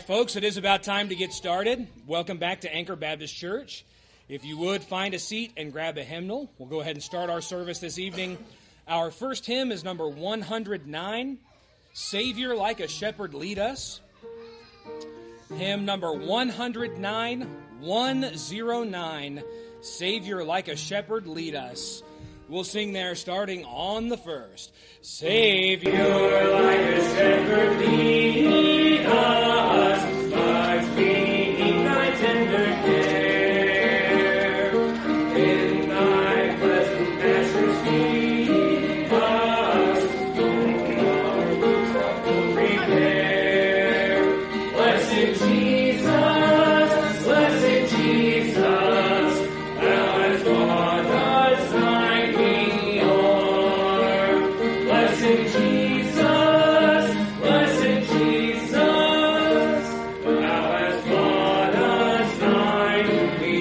Folks, it is about time to get started. Welcome back to Anchor Baptist Church. If you would, find a seat and grab a hymnal. We'll go ahead and start our service this evening. Our first hymn is number 109, Savior Like a Shepherd Lead Us. Hymn number 109, 109, Savior Like a Shepherd Lead Us. We'll sing there starting on the first. Savior like a shepherd lead us, but we need thy tender care. In thy pleasant pastures feed us, our roots will prepare. Blessed Jesus, thou hast taught us thine we are. Blessed Jesus, thou hast taught us thine we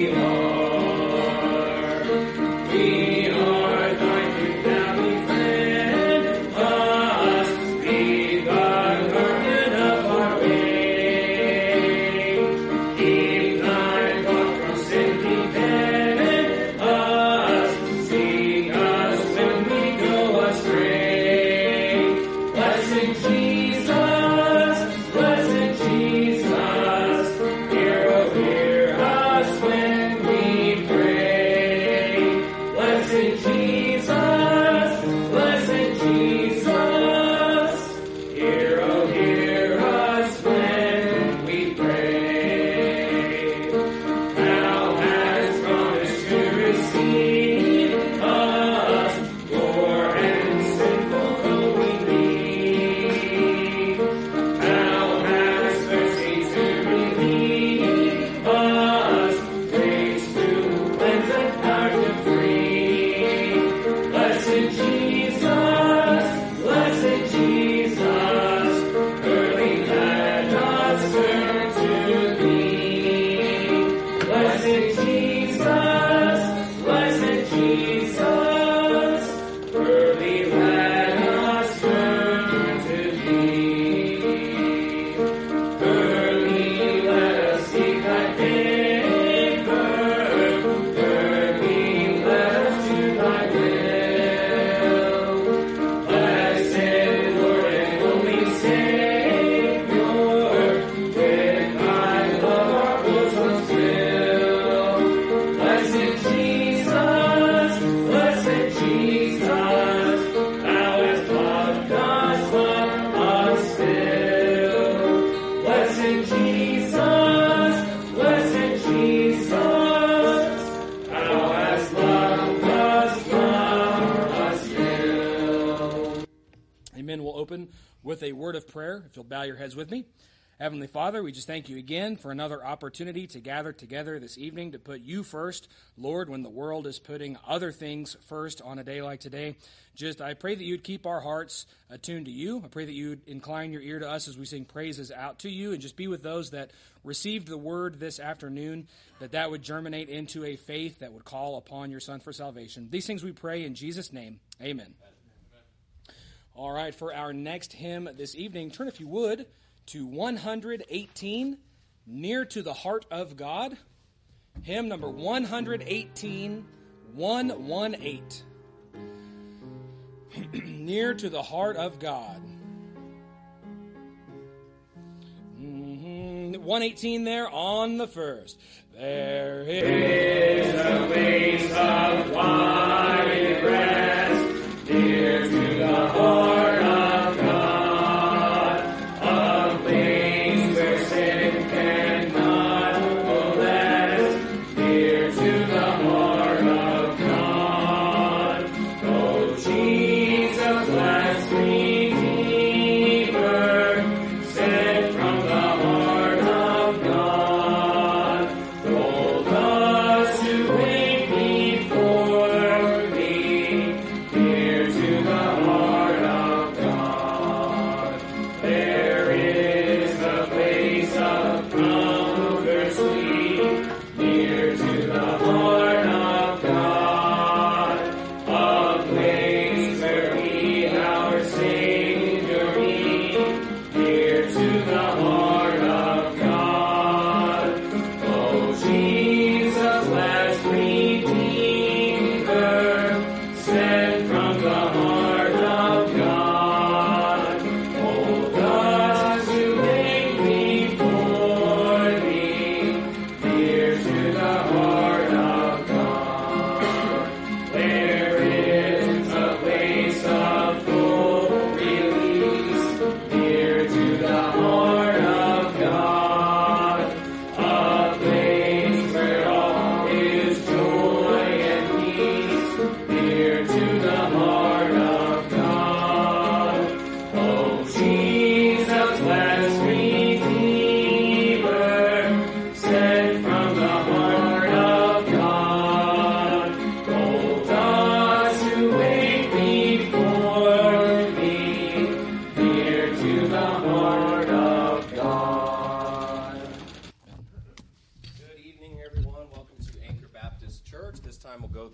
are. We are thine to thou befriend us, be the guardian of our way. Keep thy flock from sin, defend us, seek us when we go astray. Blessed Jesus, hear us when we pray. Blessed Jesus, hear us when we pray. Thou hast promised to receive us, poor and sinful though we be. Thou hast mercy to relieve us, grace to cleanse and power to free. Blessed Jesus, early let us turn to thee. Blessed Jesus, early let us turn to thee. Early let us seek thy favor, early let us do thy will. Blessed Lord and only Savior, with thy love our bosoms fill. Blessed Jesus, thou hast loved us still. Blessed Jesus, thou hast loved us still. Amen. We'll open with a word of prayer, if you'll bow your heads with me. Heavenly Father, we just thank you again for another opportunity to gather together this evening to put you first, Lord, when the world is putting other things first on a day like today. I pray that you'd keep our hearts attuned to you. I pray that you'd incline your ear to us as we sing praises out to you, and just be with those that received the word this afternoon, that would germinate into a faith that would call upon your Son for salvation. These things we pray in Jesus' name. Amen. All right, for our next hymn this evening, turn, if you would, to 118, Near to the Heart of God. Hymn number 118, 118. Near to the Heart of God. 118 there on the first. There is a place of quiet rest, near to the heart of God, a place where sin cannot molest, near to the heart of God. Oh, Jesus, blessed Redeemer, sent from the heart of God, hold us to wait before thee, near to the heart of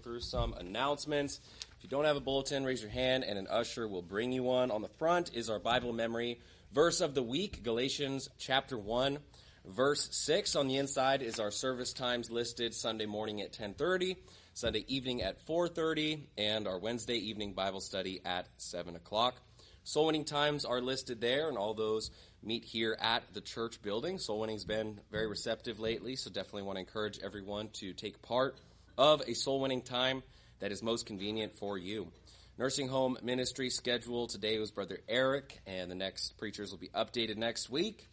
through some announcements. If you don't have a bulletin, raise your hand and an usher will bring you one. On the front is our Bible memory verse of the week, Galatians chapter 1, verse 6. On the inside is our service times listed: Sunday morning at 10:30, Sunday evening at 4:30, and our Wednesday evening Bible study at 7 o'clock. Soul winning times are listed there, and all those meet here at the church building. Soul winning's been very receptive lately, so definitely want to encourage everyone to take part of a soul winning time that is most convenient for you. Nursing home ministry schedule today was Brother Eric, and the next preachers will be updated next week.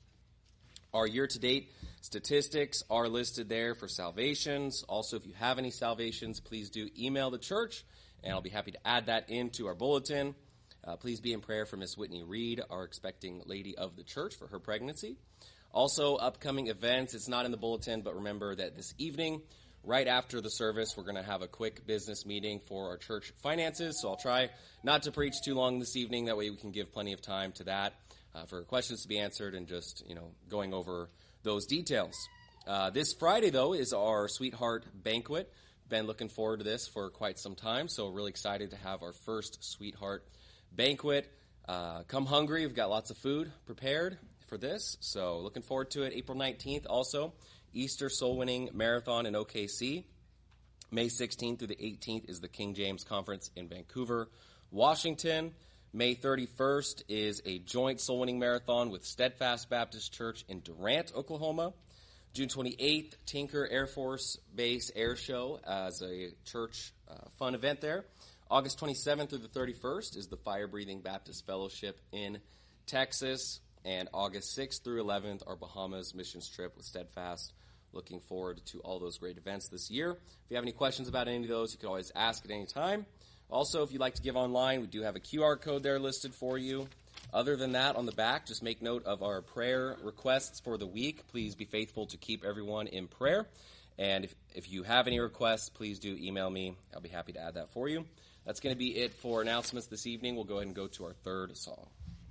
Our year-to-date statistics are listed there for salvations. Also, if you have any salvations, please do email the church, and I'll be happy to add that into our bulletin. Please be in prayer for Miss Whitney Reed, our expecting lady of the church, for her pregnancy. Also, upcoming events, it's not in the bulletin, but remember that this evening, right after the service, we're going to have a quick business meeting for our church finances. So I'll try not to preach too long this evening. That way we can give plenty of time to that for questions to be answered and just, going over those details. This Friday, though, is our Sweetheart Banquet. Been looking forward to this for quite some time, so really excited to have our first Sweetheart Banquet. Come hungry. We've got lots of food prepared for this, so looking forward to it. April 19th, also, Easter Soul Winning Marathon in OKC. May 16th through the 18th is the King James Conference in Vancouver, Washington. May 31st is a joint soul winning marathon with Steadfast Baptist Church in Durant, Oklahoma. June 28th, Tinker Air Force Base Air Show as a church fun event there. August 27th through the 31st is the Fire Breathing Baptist Fellowship in Texas. And August 6th through 11th, our Bahamas missions trip with Steadfast. Looking forward to all those great events this year. If you have any questions about any of those, you can always ask at any time. Also, if you'd like to give online, we do have a QR code there listed for you. Other than that, on the back, just make note of our prayer requests for the week. Please be faithful to keep everyone in prayer. And if you have any requests, please do email me. I'll be happy to add that for you. That's going to be it for announcements this evening. We'll go ahead and go to our third song.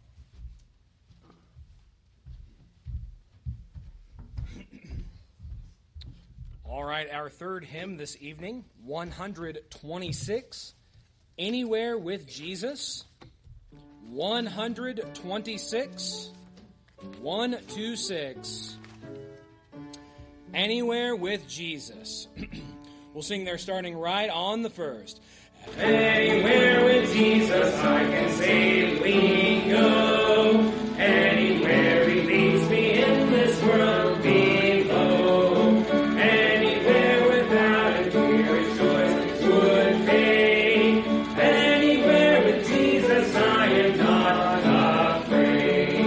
All right, our third hymn this evening, 126, Anywhere with Jesus. 126, 126, Anywhere with Jesus. We'll sing there starting right on the first. Anywhere with Jesus I can safely go. Anywhere he leads me in this world below. Anywhere without a tear his joys would fade. Anywhere with Jesus I am not afraid.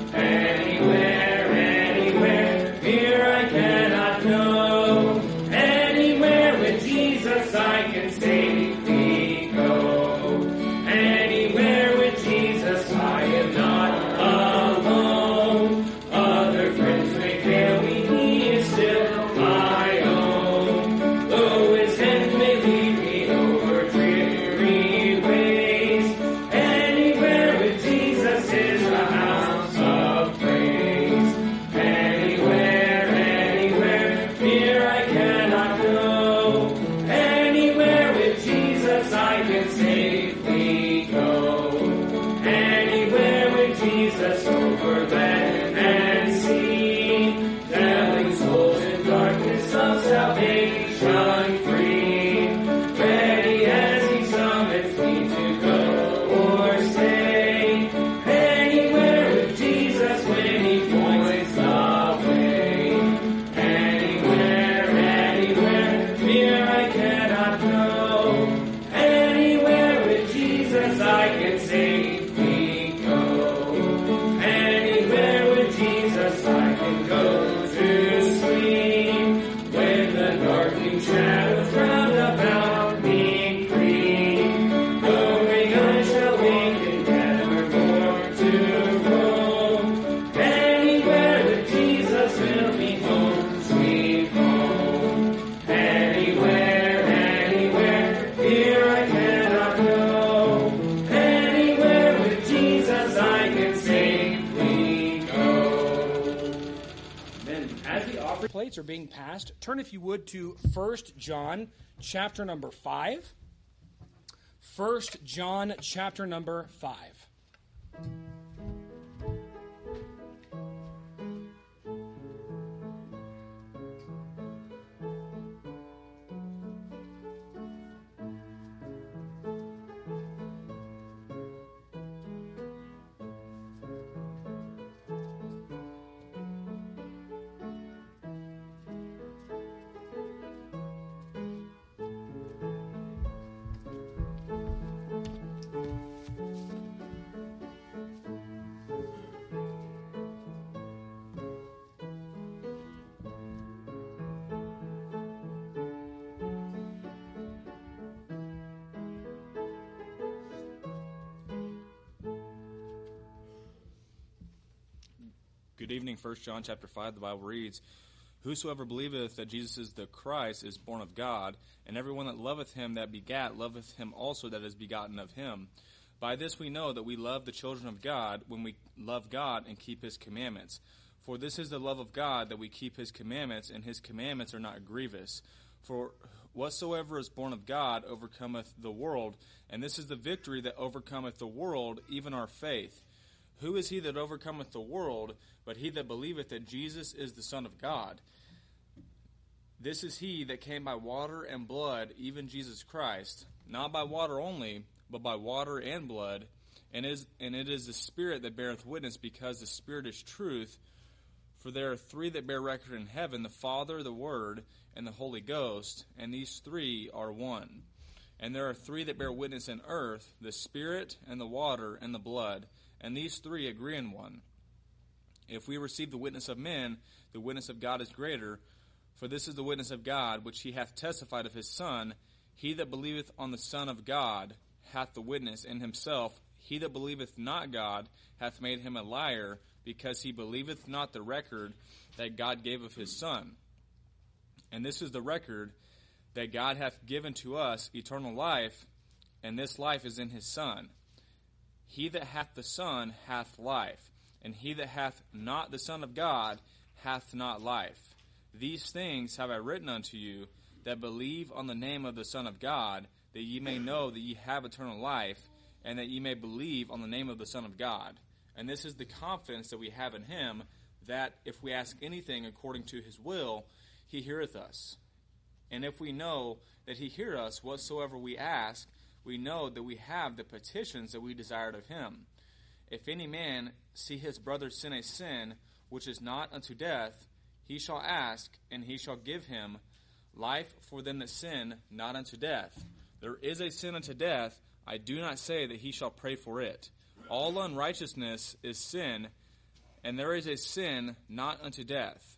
Anywhere, here I cannot know. Anywhere with Jesus I can safely I can safely go. Anywhere Plates are being passed. Turn, if you would, to 1 John chapter number 5. 1 John chapter number 5. Good evening. 1 John chapter 5, the Bible reads, Whosoever believeth that Jesus is the Christ is born of God, and everyone that loveth him that begat loveth him also that is begotten of him. By this we know that we love the children of God, when we love God and keep his commandments. For this is the love of God, that we keep his commandments, and his commandments are not grievous. For whatsoever is born of God overcometh the world, and this is the victory that overcometh the world, even our faith. Who is he that overcometh the world, but he that believeth that Jesus is the Son of God? This is he that came by water and blood, even Jesus Christ, not by water only, but by water and blood. And it is the Spirit that beareth witness, because the Spirit is truth. For there are three that bear record in heaven, the Father, the Word, and the Holy Ghost, and these three are one. And there are three that bear witness in earth, the Spirit, and the water, and the blood, and these three agree in one. If we receive the witness of men, the witness of God is greater. For this is the witness of God, which he hath testified of his Son. He that believeth on the Son of God hath the witness in himself. He that believeth not God hath made him a liar, because he believeth not the record that God gave of his Son. And this is the record, that God hath given to us eternal life, and this life is in his Son. He that hath the Son hath life, and he that hath not the Son of God hath not life. These things have I written unto you, that believe on the name of the Son of God, that ye may know that ye have eternal life, and that ye may believe on the name of the Son of God. And this is the confidence that we have in him, that if we ask anything according to his will, he heareth us. And if we know that he heareth us whatsoever we ask, we know that we have the petitions that we desired of him. If any man see his brother sin a sin which is not unto death, he shall ask, and he shall give him life for them that sin not unto death. There is a sin unto death, I do not say that he shall pray for it. All unrighteousness is sin, and there is a sin not unto death.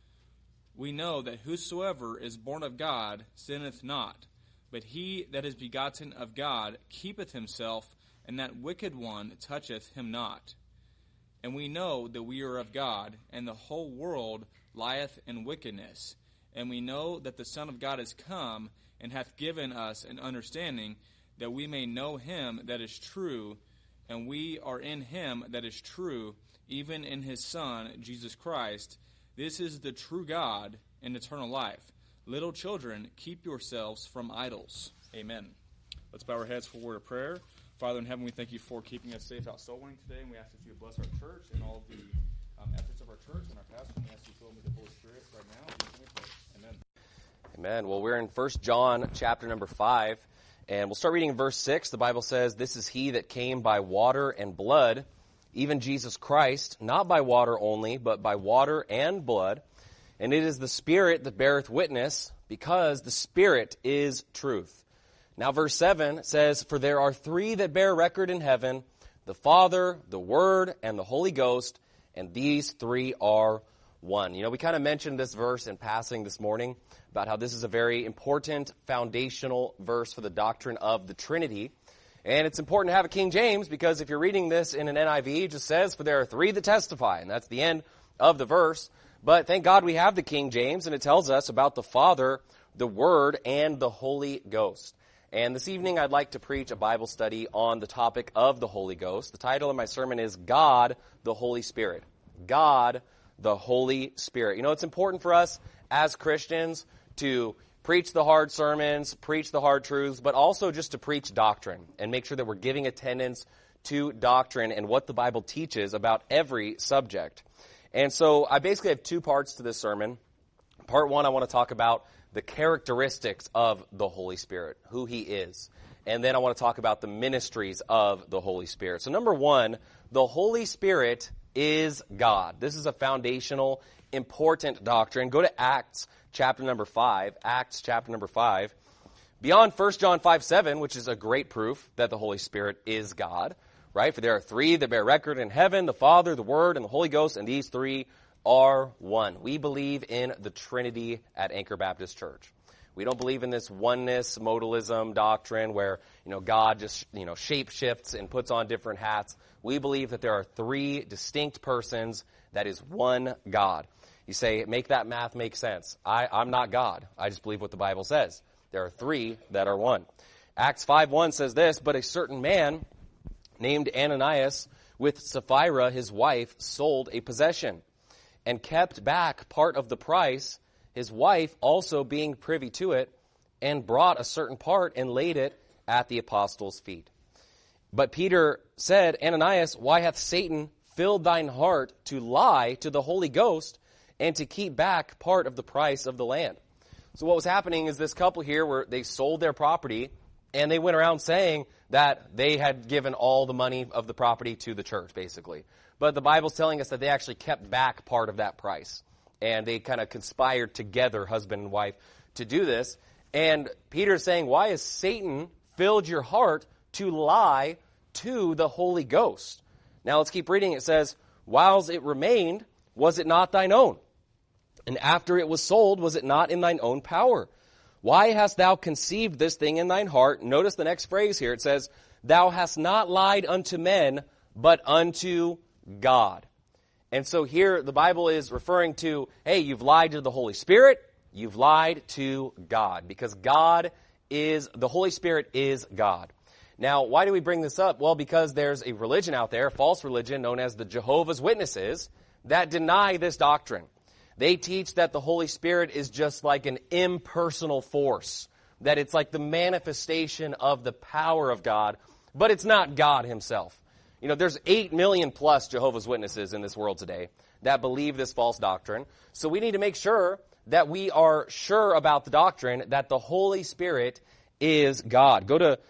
We know that whosoever is born of God sinneth not, but he that is begotten of God keepeth himself, and that wicked one toucheth him not. And we know that we are of God, and the whole world lieth in wickedness. And we know that the Son of God is come, and hath given us an understanding, that we may know him that is true, and we are in him that is true, even in his Son, Jesus Christ. This is the true God and eternal life. Little children, keep yourselves from idols. Amen. Let's bow our heads for a word of prayer. Father in heaven, we thank you for keeping us safe out soul winning today, and we ask that you would bless our church and all the efforts of our church and our pastor. And we ask you to fill them with the Holy Spirit right now. Amen. Amen. Well, we're in 1 John chapter number 5, and we'll start reading in verse 6. The Bible says, This is he that came by water and blood, even Jesus Christ, not by water only, but by water and blood. And it is the Spirit that beareth witness, because the Spirit is truth. Now verse 7 says, For there are three that bear record in heaven, the Father, the Word, and the Holy Ghost, and these three are one. You know, we kind of mentioned this verse in passing this morning, about how this is a very important foundational verse for the doctrine of the Trinity. And it's important to have a King James, because if you're reading this in an NIV, it just says, For there are three that testify, and that's the end of the verse. But thank God we have the King James, and it tells us about the Father, the Word, and the Holy Ghost. And this evening I'd like to preach a Bible study on the topic of the Holy Ghost. The title of my sermon is God, the Holy Spirit. God, the Holy Spirit. You know, it's important for us as Christians to preach the hard sermons, preach the hard truths, but also just to preach doctrine and make sure that we're giving attendance to doctrine and what the Bible teaches about every subject. And so I basically have two parts to this sermon. Part one, I want to talk about the characteristics of the Holy Spirit, who He is. And then I want to talk about the ministries of the Holy Spirit. So number one, the Holy Spirit is God. This is a foundational, important doctrine. Go to Acts chapter number 5. Acts chapter number 5. Beyond 1 John 5:7, which is a great proof that the Holy Spirit is God, right? For there are three that bear record in heaven, the Father, the Word, and the Holy Ghost, and these three are one. We believe in the Trinity at Anchor Baptist Church. We don't believe in this oneness modalism doctrine where, God just, shape shifts and puts on different hats. We believe that there are three distinct persons that is one God. You say, make that math make sense. I'm not God. I just believe what the Bible says. There are three that are one. Acts 5:1 says this, but a certain man named Ananias with Sapphira, his wife, sold a possession and kept back part of the price, his wife also being privy to it, and brought a certain part and laid it at the apostles' feet. But Peter said, Ananias, why hath Satan filled thine heart to lie to the Holy Ghost and to keep back part of the price of the land? So what was happening is this couple here, where they sold their property, and they went around saying that they had given all the money of the property to the church, basically. But the Bible's telling us that they actually kept back part of that price. And they kind of conspired together, husband and wife, to do this. And Peter's saying, why has Satan filled your heart to lie to the Holy Ghost? Now let's keep reading. It says, whiles it remained, was it not thine own? And after it was sold, was it not in thine own power? Why hast thou conceived this thing in thine heart? Notice the next phrase here. It says, thou hast not lied unto men, but unto God. And so here the Bible is referring to, hey, you've lied to the Holy Spirit, you've lied to God, because the Holy Spirit is God. Now, why do we bring this up? Well, because there's a religion out there, a false religion known as the Jehovah's Witnesses, that deny this doctrine. They teach that the Holy Spirit is just like an impersonal force, that it's like the manifestation of the power of God, but it's not God Himself. There's 8 million plus Jehovah's Witnesses in this world today that believe this false doctrine. So we need to make sure that we are sure about the doctrine that the Holy Spirit is God. Go to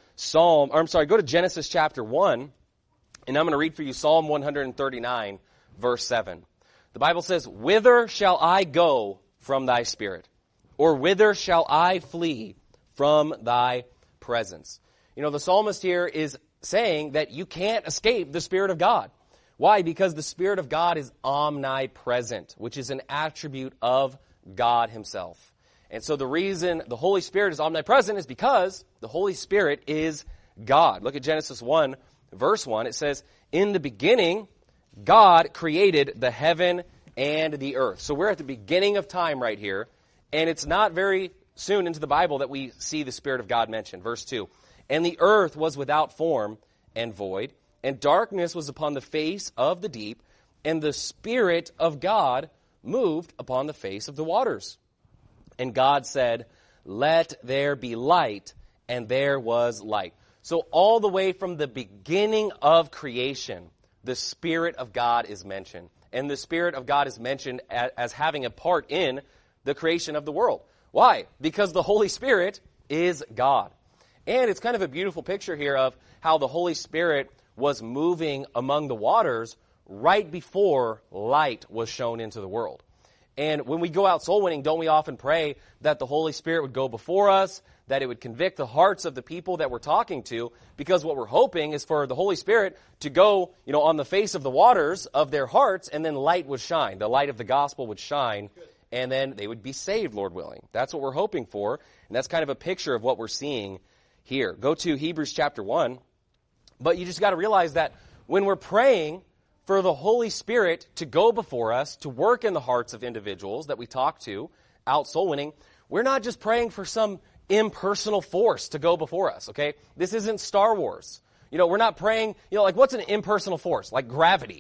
Genesis chapter 1, and I'm going to read for you Psalm 139, verse 7. The Bible says, whither shall I go from thy spirit? Or whither shall I flee from thy presence? The psalmist here is saying that you can't escape the Spirit of God. Why? Because the Spirit of God is omnipresent, which is an attribute of God Himself. And so the reason the Holy Spirit is omnipresent is because the Holy Spirit is God. Look at Genesis 1, verse 1. It says, in the beginning, God created the heaven and the earth. So we're at the beginning of time right here, and it's not very soon into the Bible that we see the Spirit of God mentioned. Verse 2. And the earth was without form and void, and darkness was upon the face of the deep, and the Spirit of God moved upon the face of the waters. And God said, let there be light, and there was light. So all the way from the beginning of creation, the Spirit of God is mentioned. And the Spirit of God is mentioned as having a part in the creation of the world. Why? Because the Holy Spirit is God. And it's kind of a beautiful picture here of how the Holy Spirit was moving among the waters right before light was shown into the world. And when we go out soul winning, don't we often pray that the Holy Spirit would go before us, that it would convict the hearts of the people that we're talking to, because what we're hoping is for the Holy Spirit to go, on the face of the waters of their hearts, and then light would shine. The light of the gospel would shine, and then they would be saved, Lord willing. That's what we're hoping for, and that's kind of a picture of what we're seeing here. Go to Hebrews chapter 1. But you just got to realize that when we're praying for the Holy Spirit to go before us, to work in the hearts of individuals that we talk to out soul winning, we're not just praying for some impersonal force to go before us, okay? This isn't Star Wars. We're not praying, like what's an impersonal force? Like gravity.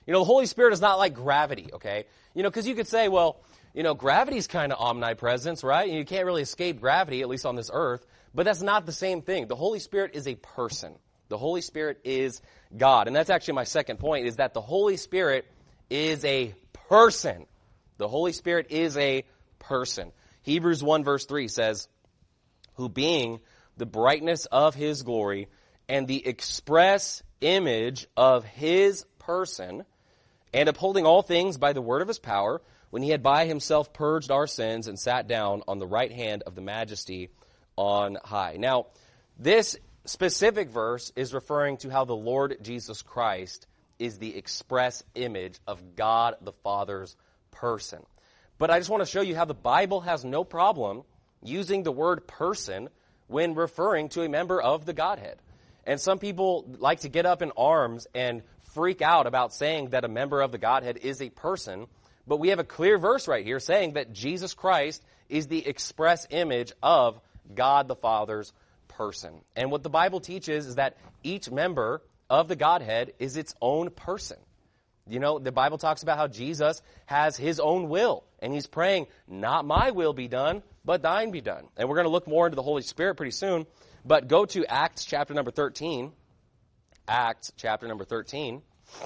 You know, the Holy Spirit is not like gravity, okay? You know, because you could say, well, you know, gravity's kind of omnipresence, right? You can't really escape gravity, at least on this earth. But that's not the same thing. The Holy Spirit is a person. The Holy Spirit is God. And that's actually my second point, is that the Holy Spirit is a person. The Holy Spirit is a person. Hebrews 1 verse 3 says, who being the brightness of his glory and the express image of his person, and upholding all things by the word of his power, when he had by himself purged our sins and sat down on the right hand of the majesty on high. Now, this specific verse is referring to how the Lord Jesus Christ is the express image of God the Father's person. But I just want to show you how the Bible has no problem using the word person when referring to a member of the Godhead. And some people like to get up in arms and freak out about saying that a member of the Godhead is a person, but we have a clear verse right here saying that Jesus Christ is the express image of God the Father's person. And what the Bible teaches is that each member of the Godhead is its own person. You know, the Bible talks about how Jesus has his own will, and he's praying, not my will be done, but thine be done. And we're going to look more into the Holy Spirit pretty soon, but go to Acts chapter number 13. Acts chapter number 13.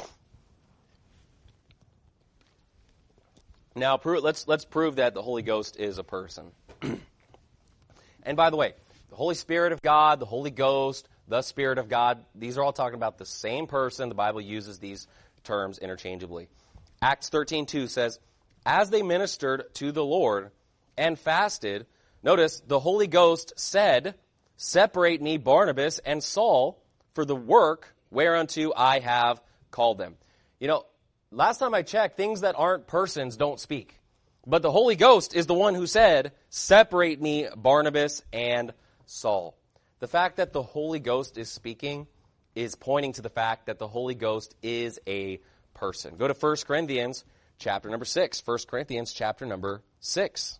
Now, let's prove that the Holy Ghost is a person. And by the way, the Holy Spirit of God, the Holy Ghost, the Spirit of God, these are all talking about the same person. The Bible uses these terms interchangeably. Acts 13:2 says, as they ministered to the Lord and fasted, notice, the Holy Ghost said, separate me, Barnabas and Saul, for the work whereunto I have called them. You know, last time I checked, things that aren't persons don't speak. But the Holy Ghost is the one who said, separate me, Barnabas and Saul. The fact that the Holy Ghost is speaking is pointing to the fact that the Holy Ghost is a person. Go to 1 Corinthians chapter number 6. 1 Corinthians chapter number 6.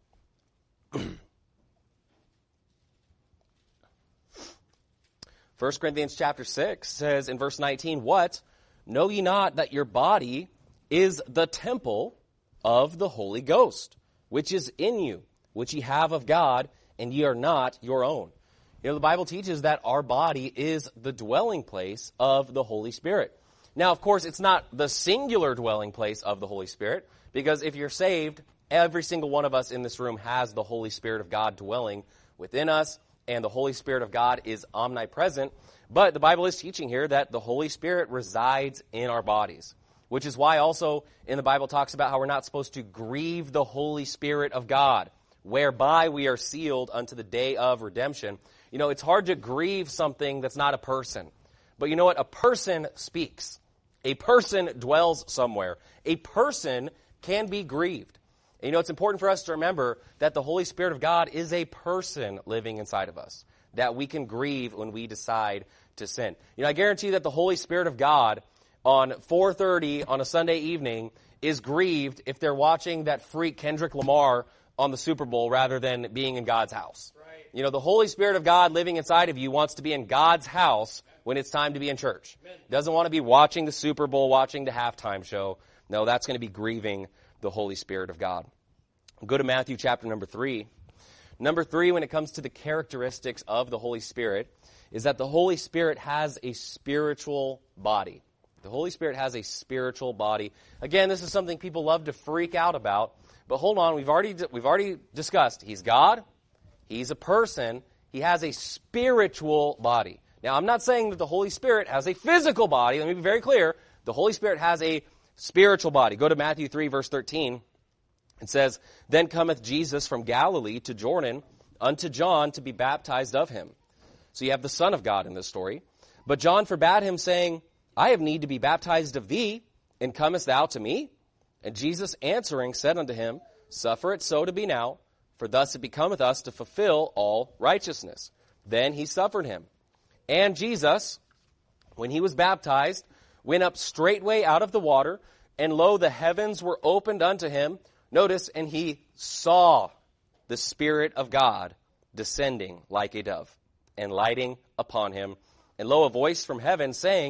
1 Corinthians chapter 6 says in verse 19, what? Know ye not that your body is the temple of the Holy Ghost, which is in you, which ye have of God, and ye are not your own. You know, the Bible teaches that our body is the dwelling place of the Holy Spirit. Now, of course, it's not the singular dwelling place of the Holy Spirit, because if you're saved, every single one of us in this room has the Holy Spirit of God dwelling within us, and the Holy Spirit of God is omnipresent. But the Bible is teaching here that the Holy Spirit resides in our bodies, which is why also in the Bible talks about how we're not supposed to grieve the Holy Spirit of God, whereby we are sealed unto the day of redemption. You know, it's hard to grieve something that's not a person. But you know what? A person speaks. A person dwells somewhere. A person can be grieved. And you know, it's important for us to remember that the Holy Spirit of God is a person living inside of us, that we can grieve when we decide to sin. You know, I guarantee that the Holy Spirit of God on 4:30 on a Sunday evening is grieved if they're watching that freak Kendrick Lamar on the Super Bowl rather than being in God's house. Right. You know, the Holy Spirit of God living inside of you wants to be in God's house when it's time to be in church. Amen. Doesn't want to be watching the Super Bowl, watching the halftime show. No, that's going to be grieving the Holy Spirit of God. Go to Matthew chapter number 3. Number 3, when it comes to the characteristics of the Holy Spirit, is that the Holy Spirit has a spiritual body. The Holy Spirit has a spiritual body. Again, this is something people love to freak out about. But hold on, we've already discussed. He's God. He's a person. He has a spiritual body. Now, I'm not saying that the Holy Spirit has a physical body. Let me be very clear. The Holy Spirit has a spiritual body. Go to Matthew 3, verse 13. It says, then cometh Jesus from Galilee to Jordan unto John to be baptized of him. So you have the Son of God in this story. But John forbade him, saying, I have need to be baptized of thee, and comest thou to me? And Jesus answering said unto him, suffer it so to be now, for thus it becometh us to fulfill all righteousness. Then he suffered him. And Jesus, when he was baptized, went up straightway out of the water, and lo, the heavens were opened unto him. Notice, and he saw the Spirit of God descending like a dove, and lighting upon him. And lo, a voice from heaven saying,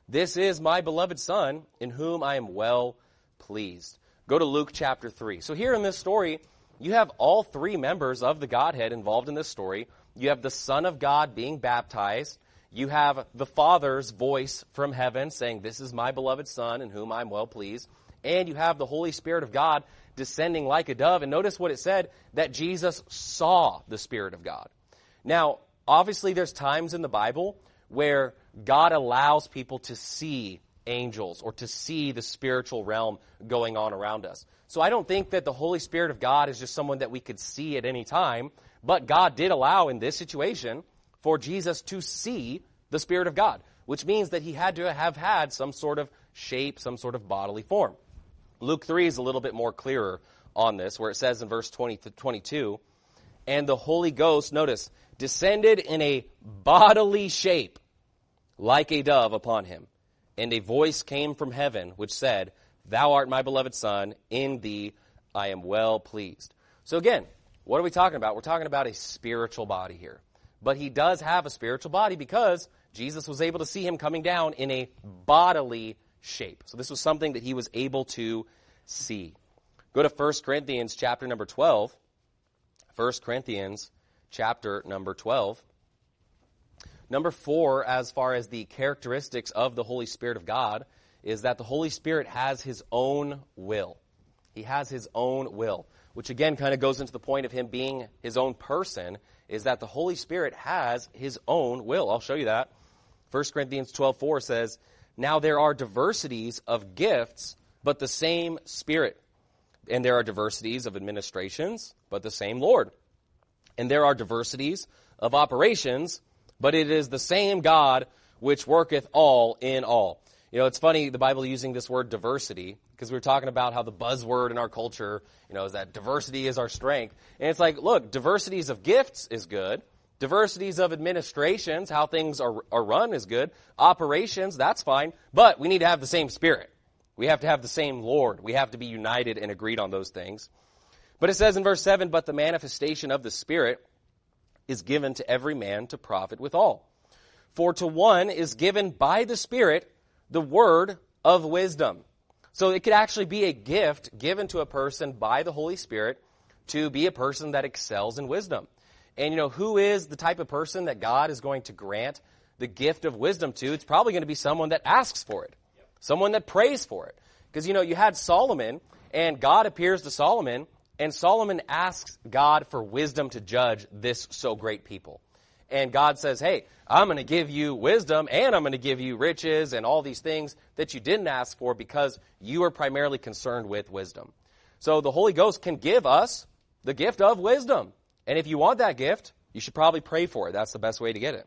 This is my beloved Son, in whom I am well pleased. Go to Luke chapter 3. So here in this story, you have all three members of the Godhead involved in this story. You have the Son of God being baptized. You have the Father's voice from heaven saying, this is my beloved Son, in whom I am well pleased. And you have the Holy Spirit of God descending like a dove. And notice what it said, that Jesus saw the Spirit of God. Now, obviously there's times in the Bible where God allows people to see angels or to see the spiritual realm going on around us. So I don't think that the Holy Spirit of God is just someone that we could see at any time, but God did allow in this situation for Jesus to see the Spirit of God, which means that he had to have had some sort of shape, some sort of bodily form. Luke 3 is a little bit more clearer on this, where it says in verse 20 to 22, and the Holy Ghost, notice, descended in a bodily shape like a dove upon him. And a voice came from heaven which said, thou art my beloved Son, in thee I am well pleased. So again, what are we talking about? We're talking about a spiritual body here. But he does have a spiritual body because Jesus was able to see him coming down in a bodily shape. So this was something that he was able to see. Go to 1 Corinthians chapter number 12. 1 Corinthians chapter number 12. Number 4, as far as the characteristics of the Holy Spirit of God, is that the Holy Spirit has his own will. He has his own will, which again kind of goes into the point of him being his own person, is that the Holy Spirit has his own will. I'll show you that. 1 Corinthians 12:4 says, now there are diversities of gifts, but the same Spirit. And there are diversities of administrations, but the same Lord. And there are diversities of operations, but it is the same God which worketh all in all. You know, it's funny, the Bible using this word diversity, because we were talking about how the buzzword in our culture, is that diversity is our strength. And it's like, look, diversities of gifts is good. Diversities of administrations, how things are run is good. Operations, that's fine. But we need to have the same Spirit. We have to have the same Lord. We have to be united and agreed on those things. But it says in verse 7, but the manifestation of the Spirit is given to every man to profit withal. For to one is given by the Spirit the word of wisdom. So it could actually be a gift given to a person by the Holy Spirit to be a person that excels in wisdom. And who is the type of person that God is going to grant the gift of wisdom to? It's probably going to be someone that asks for it. Someone that prays for it. Because, you had Solomon, and God appears to Solomon, and Solomon asks God for wisdom to judge this so great people. And God says, hey, I'm going to give you wisdom, and I'm going to give you riches and all these things that you didn't ask for because you are primarily concerned with wisdom. So the Holy Ghost can give us the gift of wisdom. And if you want that gift, you should probably pray for it. That's the best way to get it.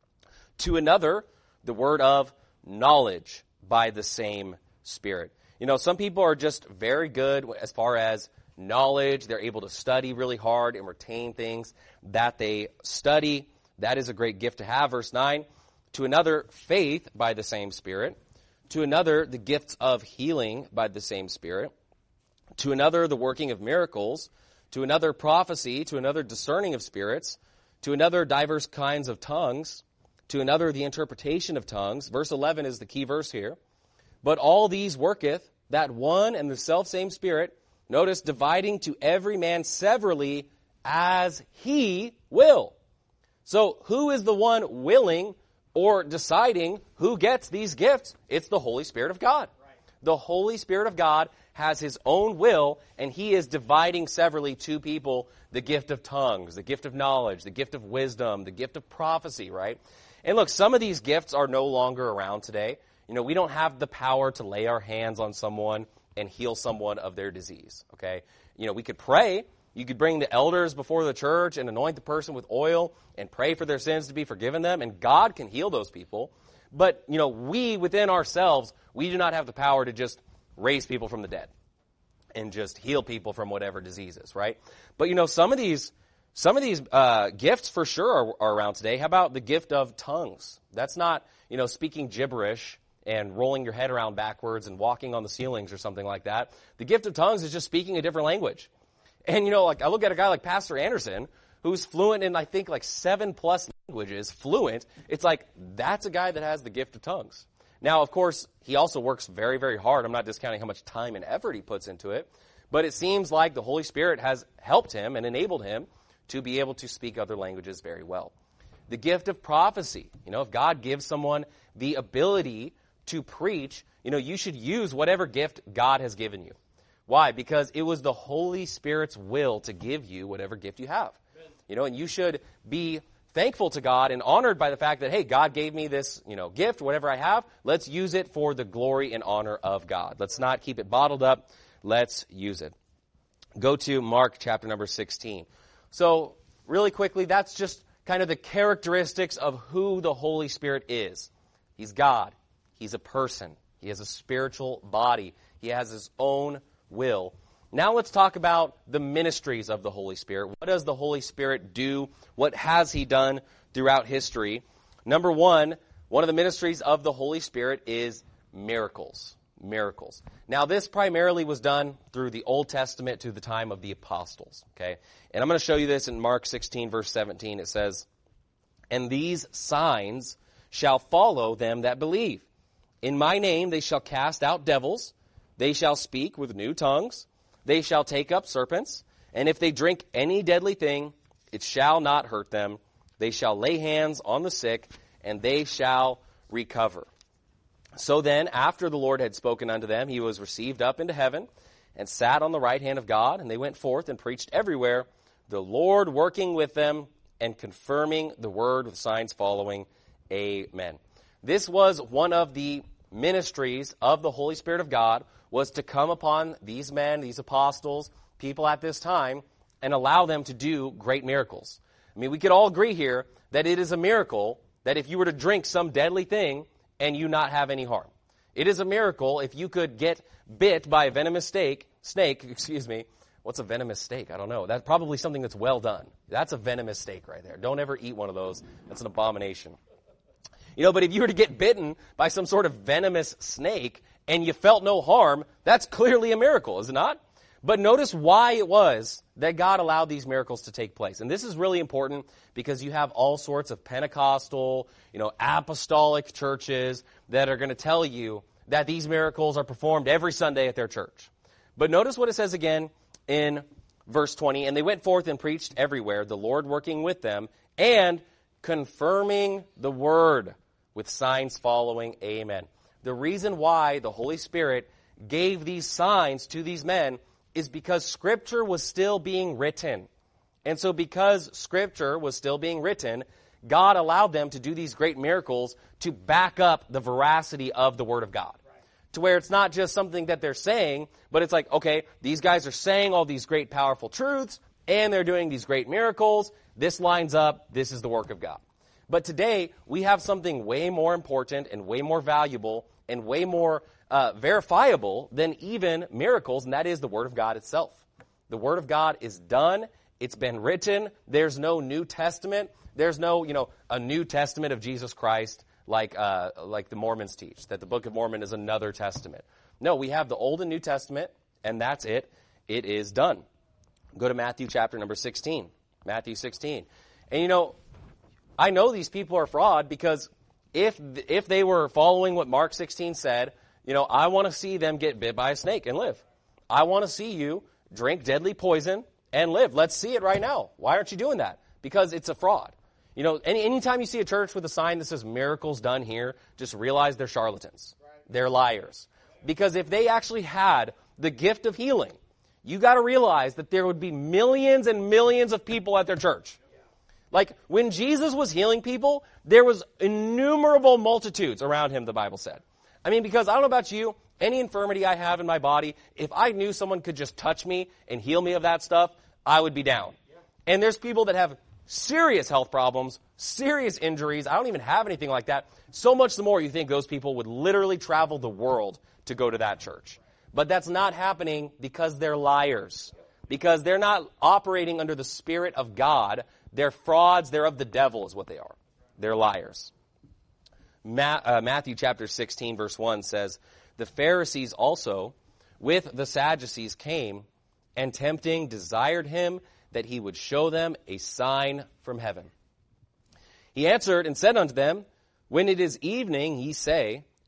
To another, the word of knowledge by the same Spirit. Some people are just very good as far as knowledge. They're able to study really hard and retain things that they study. That is a great gift to have. Verse 9, to another, faith by the same Spirit. To another, the gifts of healing by the same Spirit. To another, the working of miracles. To another, prophecy. To another, discerning of spirits. To another, diverse kinds of tongues. To another, the interpretation of tongues. Verse 11 is the key verse here. But all these worketh that one and the selfsame Spirit, notice, dividing to every man severally as he will. So who is the one willing or deciding who gets these gifts? It's the Holy Spirit of God. Right. The Holy Spirit of God has his own will, and he is dividing severally to people the gift of tongues, the gift of knowledge, the gift of wisdom, the gift of prophecy, right? And look, some of these gifts are no longer around today. We don't have the power to lay our hands on someone and heal someone of their disease, okay? We could pray. You could bring the elders before the church and anoint the person with oil and pray for their sins to be forgiven them, and God can heal those people. But, we within ourselves, we do not have the power to just raise people from the dead and just heal people from whatever diseases, right? But, some of these gifts for sure are around today. How about the gift of tongues? That's not, speaking gibberish and rolling your head around backwards and walking on the ceilings or something like that. The gift of tongues is just speaking a different language. And, I look at a guy like Pastor Anderson, who's fluent in, I think, 7+ languages, fluent. It's like, that's a guy that has the gift of tongues. Now, of course, he also works very, very hard. I'm not discounting how much time and effort he puts into it. But it seems like the Holy Spirit has helped him and enabled him to be able to speak other languages very well. The gift of prophecy. If God gives someone the ability to preach, you should use whatever gift God has given you. Why? Because it was the Holy Spirit's will to give you whatever gift you have. And you should be thankful to God and honored by the fact that, hey, God gave me this, gift, whatever I have. Let's use it for the glory and honor of God. Let's not keep it bottled up. Let's use it. Go to Mark chapter number 16. So, really quickly, that's just kind of the characteristics of who the Holy Spirit is. He's God. He's a person. He has a spiritual body. He has his own will. Now let's talk about the ministries of the Holy Spirit. What does the Holy Spirit do? What has he done throughout history? Number one of the ministries of the Holy Spirit is miracles. Miracles. Now this primarily was done through the Old Testament to the time of the apostles. Okay? And I'm going to show you this in Mark 16 verse 17. It says, "And these signs shall follow them that believe. In my name they shall cast out devils. They shall speak with new tongues. They shall take up serpents, and if they drink any deadly thing, it shall not hurt them. They shall lay hands on the sick, and they shall recover." So then, after the Lord had spoken unto them, he was received up into heaven, and sat on the right hand of God, and they went forth and preached everywhere, the Lord working with them, and confirming the word with signs following. Amen. This was one of the ministries of the Holy Spirit of God, was to come upon these men, these apostles, people at this time, and allow them to do great miracles. I mean, we could all agree here that it is a miracle that if you were to drink some deadly thing and you not have any harm. It is a miracle if you could get bit by a venomous snake. What's a venomous snake? I don't know. That's probably something that's well done. That's a venomous snake right there. Don't ever eat one of those. That's an abomination. But if you were to get bitten by some sort of venomous snake and you felt no harm, that's clearly a miracle, is it not? But notice why it was that God allowed these miracles to take place. And this is really important because you have all sorts of Pentecostal, apostolic churches that are going to tell you that these miracles are performed every Sunday at their church. But notice what it says again in verse 20. "And they went forth and preached everywhere, the Lord working with them, and confirming the word with signs following." Amen. The reason why the Holy Spirit gave these signs to these men is because Scripture was still being written. And so because Scripture was still being written, God allowed them to do these great miracles to back up the veracity of the Word of God. To where it's not just something that they're saying, but it's like, okay, these guys are saying all these great powerful truths, and they're doing these great miracles. This lines up. This is the work of God. But today, we have something way more important and way more valuable and way more verifiable than even miracles, and that is the Word of God itself. The Word of God is done. It's been written. There's no New Testament. There's no, a New Testament of Jesus Christ like the Mormons teach, that the Book of Mormon is another testament. No, we have the Old and New Testament, and that's it. It is done. Go to Matthew chapter number 16. Matthew 16. And I know these people are fraud because if they were following what Mark 16 said, I want to see them get bit by a snake and live. I want to see you drink deadly poison and live. Let's see it right now. Why aren't you doing that? Because it's a fraud. Anytime you see a church with a sign that says miracles done here, just realize they're charlatans. They're liars. Because if they actually had the gift of healing, you got to realize that there would be millions and millions of people at their church. Like, when Jesus was healing people, there was innumerable multitudes around him, the Bible said. I mean, because I don't know about you, any infirmity I have in my body, if I knew someone could just touch me and heal me of that stuff, I would be down. And there's people that have serious health problems, serious injuries. I don't even have anything like that. So much the more you think those people would literally travel the world to go to that church. But that's not happening because they're liars. Because they're not operating under the Spirit of God. They're frauds. They're of the devil is what they are. They're liars. Matthew chapter 16 verse 1 says, "The Pharisees also with the Sadducees came, and tempting desired him that he would show them a sign from heaven. He answered and said unto them, When it is evening, ye say,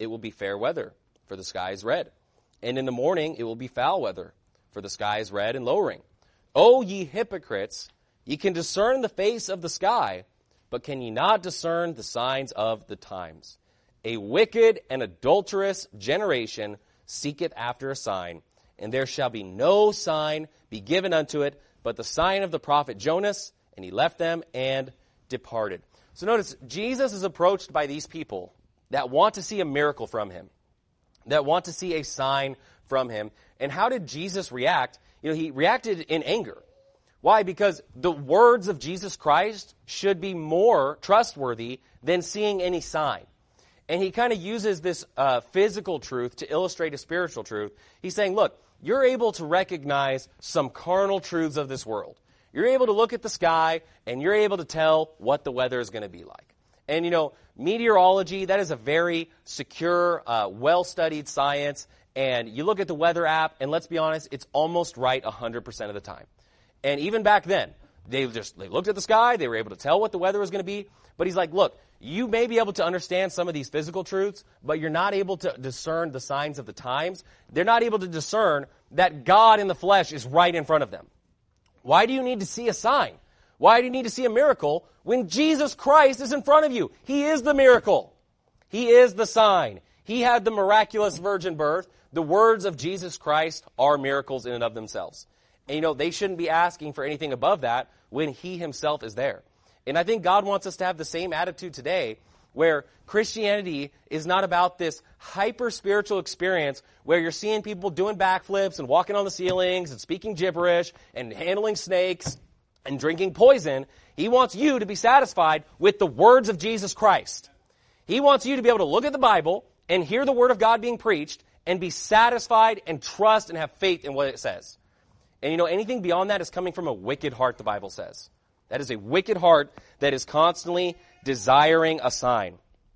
it will be fair weather, for the sky is red. And in the morning it will be foul weather, for the sky is red and lowering. O ye hypocrites, ye can discern the face of the sky, but can ye not discern the signs of the times? A wicked and adulterous generation seeketh after a sign, and there shall be no sign be given unto it, but the sign of the prophet Jonas. And he left them and departed. So notice, Jesus is approached by these people that want to see a miracle from him, that want to see a sign from him. And how did Jesus react? He reacted in anger. Why? Because the words of Jesus Christ should be more trustworthy than seeing any sign. And he kind of uses this physical truth to illustrate a spiritual truth. He's saying, look, you're able to recognize some carnal truths of this world. You're able to look at the sky, and you're able to tell what the weather is going to be like. And, meteorology, that is a very secure, well-studied science. And you look at the weather app, and let's be honest, it's almost right 100% of the time. And even back then, they looked at the sky, they were able to tell what the weather was going to be. But he's like, look, you may be able to understand some of these physical truths, but you're not able to discern the signs of the times. They're not able to discern that God in the flesh is right in front of them. Why do you need to see a sign? Why do you need to see a miracle when Jesus Christ is in front of you? He is the miracle. He is the sign. He had the miraculous virgin birth. The words of Jesus Christ are miracles in and of themselves. And they shouldn't be asking for anything above that when he himself is there. And I think God wants us to have the same attitude today, where Christianity is not about this hyper-spiritual experience where you're seeing people doing backflips and walking on the ceilings and speaking gibberish and handling snakes and drinking poison. He wants you to be satisfied with the words of Jesus Christ. He wants you to be able to look at the Bible and hear the Word of God being preached and be satisfied and trust and have faith in what it says. And anything beyond that is coming from a wicked heart, the Bible says. That is a wicked heart that is constantly desiring a sign.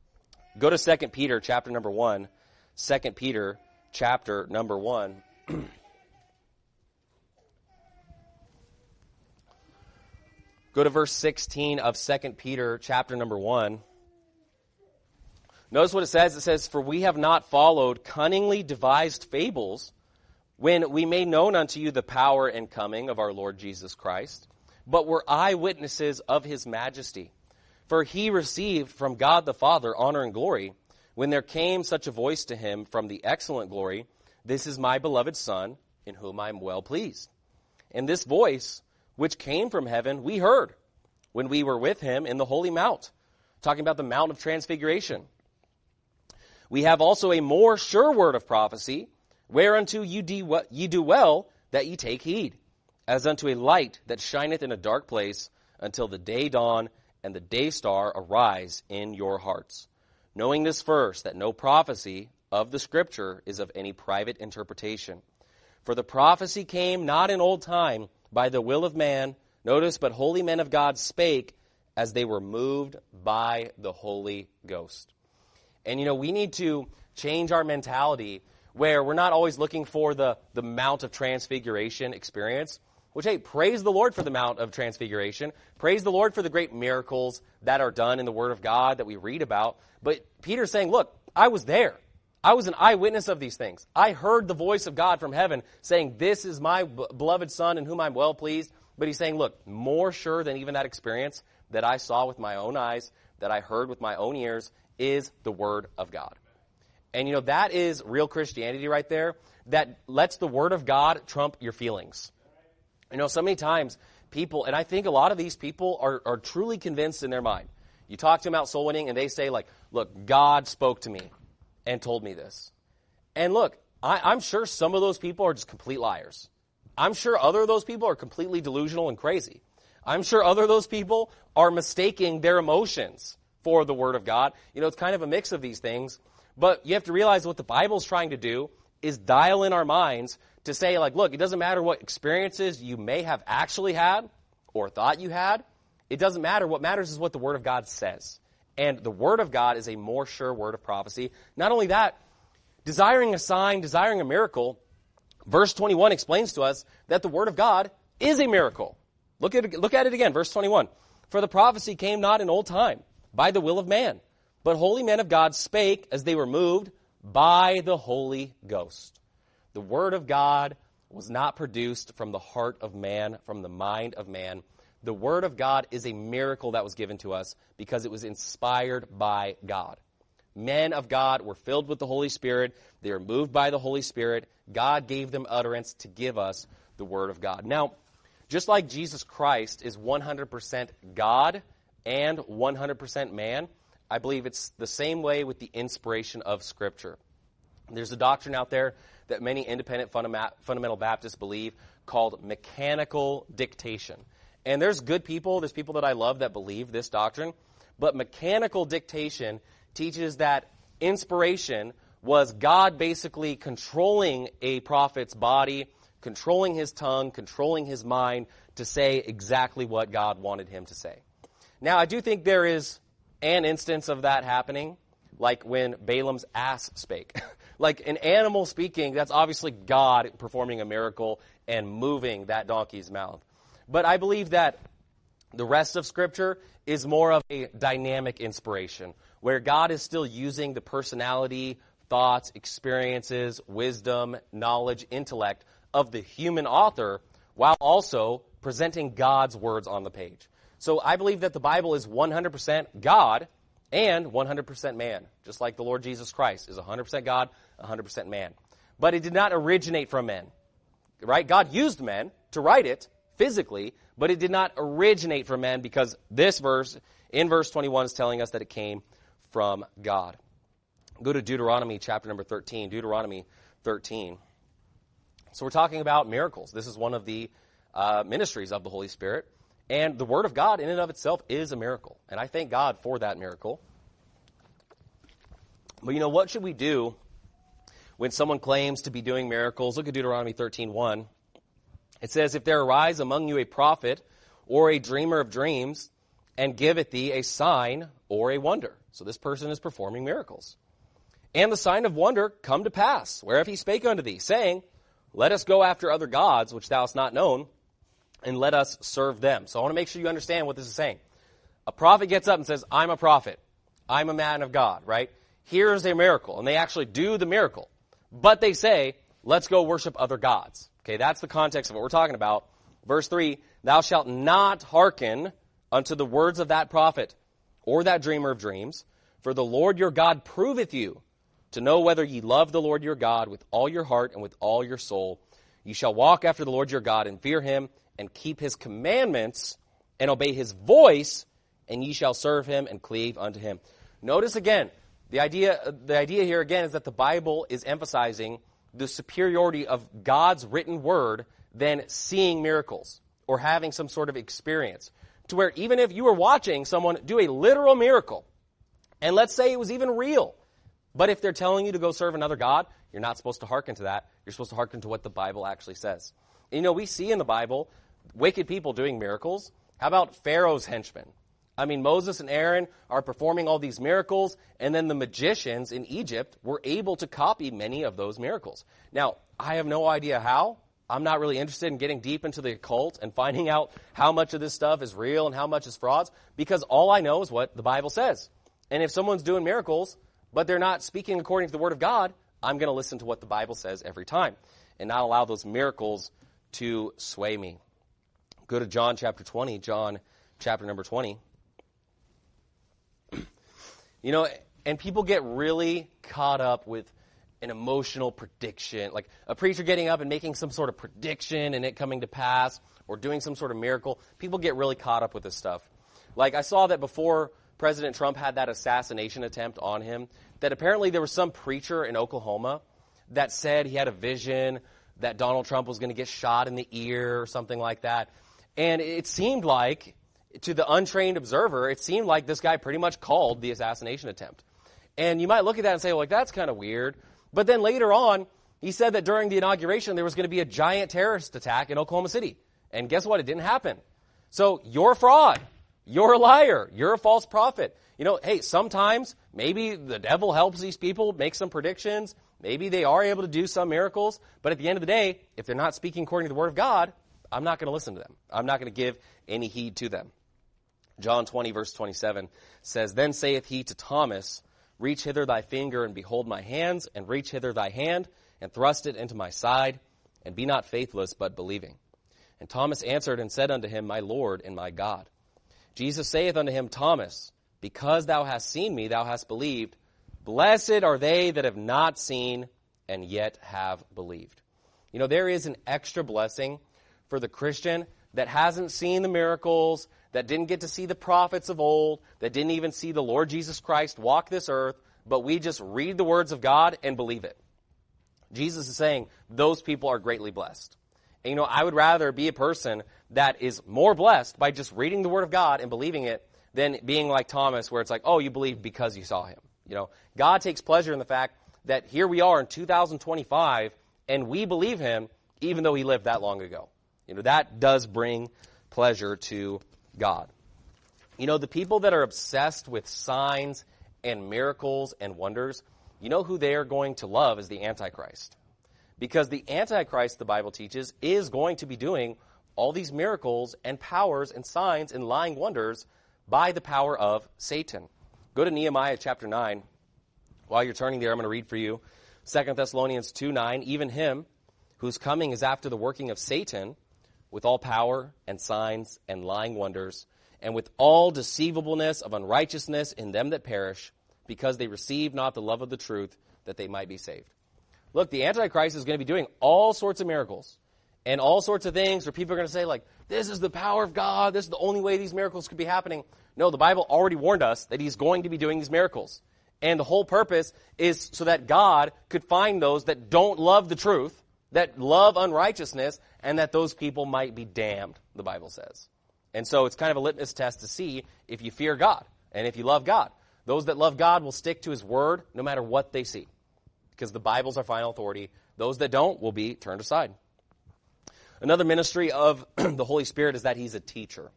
Go to 2 Peter chapter number 1. 2 Peter chapter number 1. Go to verse 16 of 2 Peter chapter number 1. Notice what it says. It says, "For we have not followed cunningly devised fables when we made known unto you the power and coming of our Lord Jesus Christ, but were eyewitnesses of his majesty. For he received from God the Father honor and glory, when there came such a voice to him from the excellent glory, This is my beloved Son, in whom I am well pleased. And this voice, which came from heaven, we heard when we were with him in the holy mount," talking about the Mount of Transfiguration. "We have also a more sure word of prophecy, whereunto ye do well that ye take heed, as unto a light that shineth in a dark place, until the day dawn and the day star arise in your hearts. Knowing this first, that no prophecy of the Scripture is of any private interpretation. For the prophecy came not in old time by the will of man, notice, but holy men of God spake as they were moved by the Holy Ghost." And we need to change our mentality where we're not always looking for the Mount of Transfiguration experience, which, hey, praise the Lord for the Mount of Transfiguration. Praise the Lord for the great miracles that are done in the Word of God that we read about. But Peter's saying, look, I was there. I was an eyewitness of these things. I heard the voice of God from heaven saying, "This is my beloved Son in whom I'm well pleased." But he's saying, look, more sure than even that experience that I saw with my own eyes, that I heard with my own ears, is the Word of God. And that is real Christianity right there, that lets the Word of God trump your feelings. So many times people, and I think a lot of these people are truly convinced in their mind. You talk to them about soul winning and they say look, God spoke to me and told me this. And look, I'm sure some of those people are just complete liars. I'm sure other of those people are completely delusional and crazy. I'm sure other of those people are mistaking their emotions for the Word of God. It's kind of a mix of these things. But you have to realize what the Bible's trying to do is dial in our minds to say, look, it doesn't matter what experiences you may have actually had or thought you had. It doesn't matter. What matters is what the Word of God says. And the Word of God is a more sure word of prophecy. Not only that, desiring a sign, desiring a miracle, verse 21 explains to us that the Word of God is a miracle. Look at it again, verse 21. "For the prophecy came not in old time by the will of man, but holy men of God spake as they were moved by the Holy Ghost. The word of God was not produced from the heart of man, from the mind of man. The word of God is a miracle that was given to us because it was inspired by God. Men of God were filled with the Holy Spirit. They were moved by the Holy Spirit. God gave them utterance to give us the word of God. Now, just like Jesus Christ is 100% God and 100% man, I believe it's the same way with the inspiration of Scripture. There's a doctrine out there that many independent fundamental Baptists believe called mechanical dictation. And there's good people, there's people that I love that believe this doctrine, but mechanical dictation teaches that inspiration was God basically controlling a prophet's body, controlling his tongue, controlling his mind to say exactly what God wanted him to say. Now, I do think there is an instance of that happening, like when Balaam's ass spake. Like an animal speaking, that's obviously God performing a miracle and moving that donkey's mouth. But I believe that the rest of Scripture is more of a dynamic inspiration, where God is still using the personality, thoughts, experiences, wisdom, knowledge, intellect of the human author, while also presenting God's words on the page. So I believe that the Bible is 100% God and 100% man, just like the Lord Jesus Christ is 100% God, 100% man. But it did not originate from men, right? God used men to write it physically, but it did not originate from men because this verse, in verse 21, is telling us that it came from God. Go to Deuteronomy chapter number 13, Deuteronomy 13. So we're talking about miracles. This is one of the ministries of the Holy Spirit. And the Word of God in and of itself is a miracle. And I thank God for that miracle. But you know, what should we do when someone claims to be doing miracles? Look at Deuteronomy 13:1. It says, if there arise among you a prophet or a dreamer of dreams, and giveth thee a sign or a wonder. So this person is performing miracles. And the sign of wonder come to pass, whereof he spake unto thee, saying, let us go after other gods, which thou hast not known, and let us serve them. So I want to make sure you understand what this is saying. A prophet gets up and says, I'm a prophet. I'm a man of God, right? Here's a miracle. And they actually do the miracle. But they say, let's go worship other gods. Okay, that's the context of what we're talking about. Verse 3, thou shalt not hearken unto the words of that prophet or that dreamer of dreams, for the Lord your God proveth you to know whether ye love the Lord your God with all your heart and with all your soul. Ye shall walk after the Lord your God and fear him and keep his commandments and obey his voice, and ye shall serve him and cleave unto him. Notice again, the idea here again is that the Bible is emphasizing the superiority of God's written word than seeing miracles or having some sort of experience. To where even if you were watching someone do a literal miracle, and let's say it was even real, but if they're telling you to go serve another god, you're not supposed to hearken to that. You're supposed to hearken to what the Bible actually says. And, you know, we see in the Bible wicked people doing miracles. How about Pharaoh's henchmen? I mean, Moses and Aaron are performing all these miracles, and then the magicians in Egypt were able to copy many of those miracles. Now, I have no idea how. I'm not really interested in getting deep into the occult and finding out how much of this stuff is real and how much is frauds, because all I know is what the Bible says. And if someone's doing miracles, but they're not speaking according to the Word of God, I'm going to listen to what the Bible says every time and not allow those miracles to sway me. Go to John chapter 20, John chapter number 20. You know, and people get really caught up with an emotional prediction, like a preacher getting up and making some sort of prediction and it coming to pass, or doing some sort of miracle. People get really caught up with this stuff. Like I saw that before President Trump had that assassination attempt on him, that apparently there was some preacher in Oklahoma that said he had a vision that Donald Trump was going to get shot in the ear or something like that. And it seemed like, to the untrained observer, it seemed like this guy pretty much called the assassination attempt. And you might look at that and say, well, like, that's kind of weird. But then later on, he said that during the inauguration, there was going to be a giant terrorist attack in Oklahoma City. And guess what? It didn't happen. So you're a fraud. You're a liar. You're a false prophet. You know, hey, sometimes maybe the devil helps these people make some predictions. Maybe they are able to do some miracles. But at the end of the day, if they're not speaking according to the Word of God, I'm not going to listen to them. I'm not going to give any heed to them. John 20, verse 27 says, Then saith he to Thomas, Reach hither thy finger, and behold my hands, and reach hither thy hand, and thrust it into my side, and be not faithless, but believing. And Thomas answered and said unto him, My Lord and my God. Jesus saith unto him, Thomas, because thou hast seen me, thou hast believed. Blessed are they that have not seen, and yet have believed. You know, there is an extra blessing for the Christian that hasn't seen the miracles, that didn't get to see the prophets of old, that didn't even see the Lord Jesus Christ walk this earth, but we just read the words of God and believe it. Jesus is saying those people are greatly blessed. And, you know, I would rather be a person that is more blessed by just reading the Word of God and believing it than being like Thomas, where it's like, oh, you believe because you saw him. You know, God takes pleasure in the fact that here we are in 2025, and we believe him even though he lived that long ago. You know, that does bring pleasure to God. You know, the people that are obsessed with signs and miracles and wonders, you know who they are going to love is the Antichrist. Because the Antichrist, the Bible teaches, is going to be doing all these miracles and powers and signs and lying wonders by the power of Satan. Go to Nehemiah chapter 9. While you're turning there, I'm going to read for you 2 Thessalonians 2:9. Even him whose coming is after the working of Satan, with all power and signs and lying wonders, and with all deceivableness of unrighteousness in them that perish, because they receive not the love of the truth, that they might be saved. Look, the Antichrist is going to be doing all sorts of miracles and all sorts of things where people are going to say, like, this is the power of God, this is the only way these miracles could be happening. No, the Bible already warned us that he's going to be doing these miracles. And the whole purpose is so that God could find those that don't love the truth, that love unrighteousness, and that those people might be damned, the Bible says. And so it's kind of a litmus test to see if you fear God and if you love God. Those that love God will stick to his word no matter what they see, because the Bible's our final authority. Those that don't will be turned aside. Another ministry of the Holy Spirit is that he's a teacher.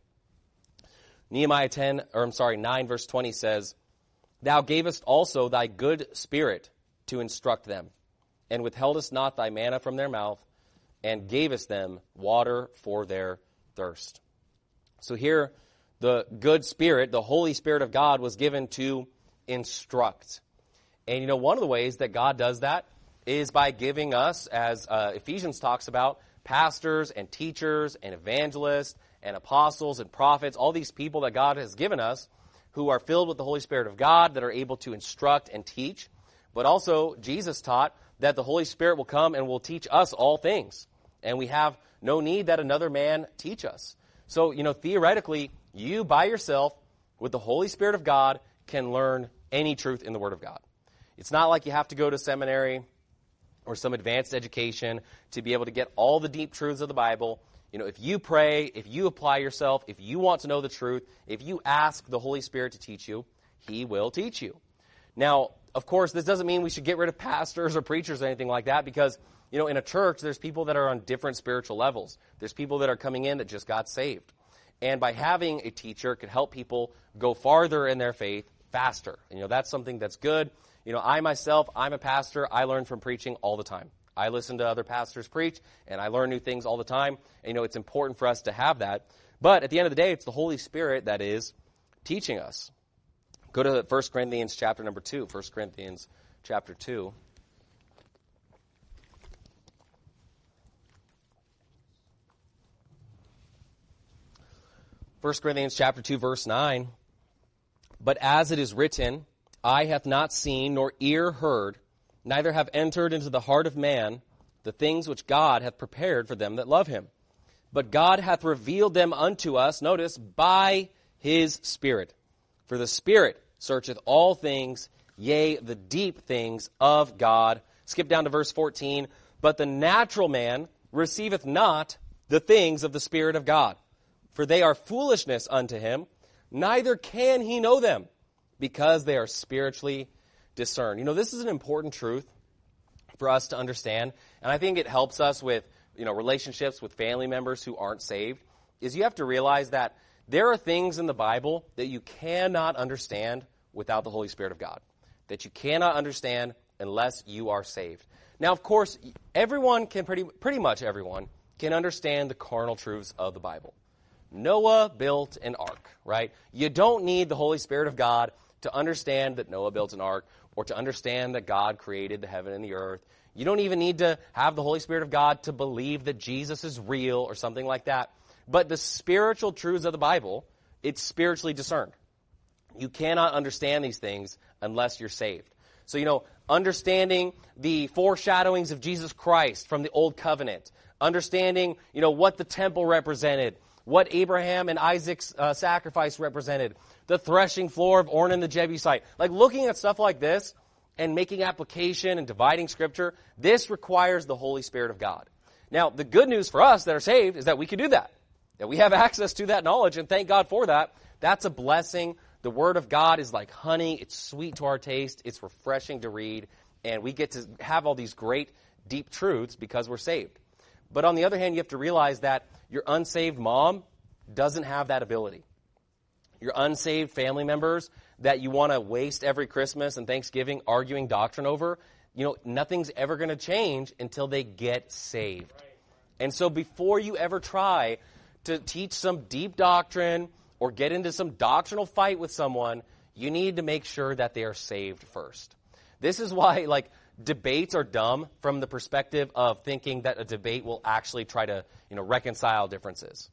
Nehemiah 9 verse 20 says, Thou gavest also thy good spirit to instruct them, and withheldest not thy manna from their mouth, and gavest them water for their thirst. So here, the good spirit, the Holy Spirit of God, was given to instruct. And you know, one of the ways that God does that is by giving us, as Ephesians talks about, pastors and teachers and evangelists and apostles and prophets, all these people that God has given us who are filled with the Holy Spirit of God, that are able to instruct and teach. But also, Jesus taught that the Holy Spirit will come and will teach us all things. And we have no need that another man teach us. So, you know, theoretically, you by yourself, with the Holy Spirit of God, can learn any truth in the Word of God. It's not like you have to go to seminary or some advanced education to be able to get all the deep truths of the Bible. You know, if you pray, if you apply yourself, if you want to know the truth, if you ask the Holy Spirit to teach you, he will teach you. Now, of course, this doesn't mean we should get rid of pastors or preachers or anything like that, because, you know, in a church, there's people that are on different spiritual levels. There's people that are coming in that just got saved. And by having a teacher, it could help people go farther in their faith faster. And, you know, that's something that's good. You know, I myself, I'm a pastor. I learn from preaching all the time. I listen to other pastors preach, and I learn new things all the time. And, you know, it's important for us to have that. But at the end of the day, it's the Holy Spirit that is teaching us. Go to 1 Corinthians chapter number 2. 1 Corinthians chapter 2. First Corinthians chapter 2, verse 9. But as it is written, eye hath not seen, nor ear heard, neither have entered into the heart of man the things which God hath prepared for them that love him. But God hath revealed them unto us, notice, by his Spirit. For the Spirit searcheth all things, yea, the deep things of God. Skip down to verse 14. But the natural man receiveth not the things of the Spirit of God, for they are foolishness unto him, neither can he know them, because they are spiritually discerned. You know, this is an important truth for us to understand, and I think it helps us with, you know, relationships with family members who aren't saved, is you have to realize that there are things in the Bible that you cannot understand without the Holy Spirit of God, that you cannot understand unless you are saved. Now, of course, everyone can, pretty much everyone, can understand the carnal truths of the Bible. Noah built an ark, right? You don't need the Holy Spirit of God to understand that Noah built an ark or to understand that God created the heaven and the earth. You don't even need to have the Holy Spirit of God to believe that Jesus is real or something like that. But the spiritual truths of the Bible, it's spiritually discerned. You cannot understand these things unless you're saved. So, understanding the foreshadowings of Jesus Christ from the Old Covenant, understanding, what the temple represented, what Abraham and Isaac's sacrifice represented, the threshing floor of Ornan the Jebusite. Like looking at stuff like this and making application and dividing Scripture, this requires the Holy Spirit of God. Now, the good news for us that are saved is that we can do that we have access to that knowledge, and thank God for that. That's a blessing. The Word of God is like honey. It's sweet to our taste. It's refreshing to read, and we get to have all these great, deep truths because we're saved. But on the other hand, you have to realize that your unsaved mom doesn't have that ability. Your unsaved family members that you want to waste every Christmas and Thanksgiving arguing doctrine over, nothing's ever going to change until they get saved. And so before you ever try to teach some deep doctrine or get into some doctrinal fight with someone, you need to make sure that they are saved first. This is why, debates are dumb from the perspective of thinking that a debate will actually try to, reconcile differences.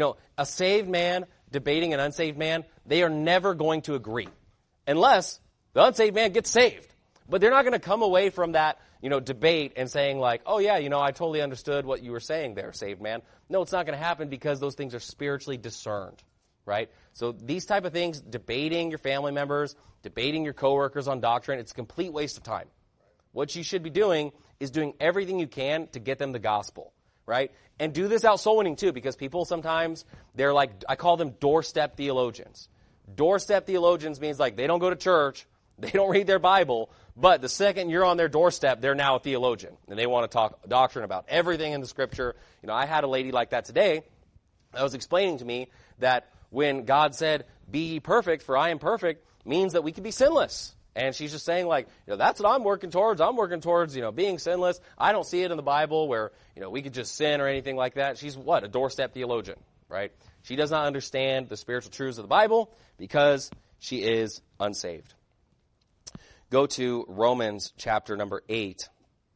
A saved man debating an unsaved man, they are never going to agree unless the unsaved man gets saved. But they're not going to come away from that, debate and saying oh yeah, I totally understood what you were saying there, saved man. No, it's not going to happen because those things are spiritually discerned, right? So these type of things, debating your family members, debating your coworkers on doctrine, it's a complete waste of time. What you should be doing is doing everything you can to get them the gospel, right? And do this out soul winning too, because people sometimes, they're I call them doorstep theologians. Doorstep theologians means they don't go to church, they don't read their Bible, but the second you're on their doorstep, they're now a theologian, and they want to talk doctrine about everything in the Scripture. I had a lady like that today that was explaining to me that when God said, "Be ye perfect, for I am perfect," means that we can be sinless. And she's just saying that's what I'm working towards. I'm working towards, being sinless. I don't see it in the Bible where, we could just sin or anything like that. She's a doorstep theologian, right? She does not understand the spiritual truths of the Bible because she is unsaved. Go to Romans chapter number 8.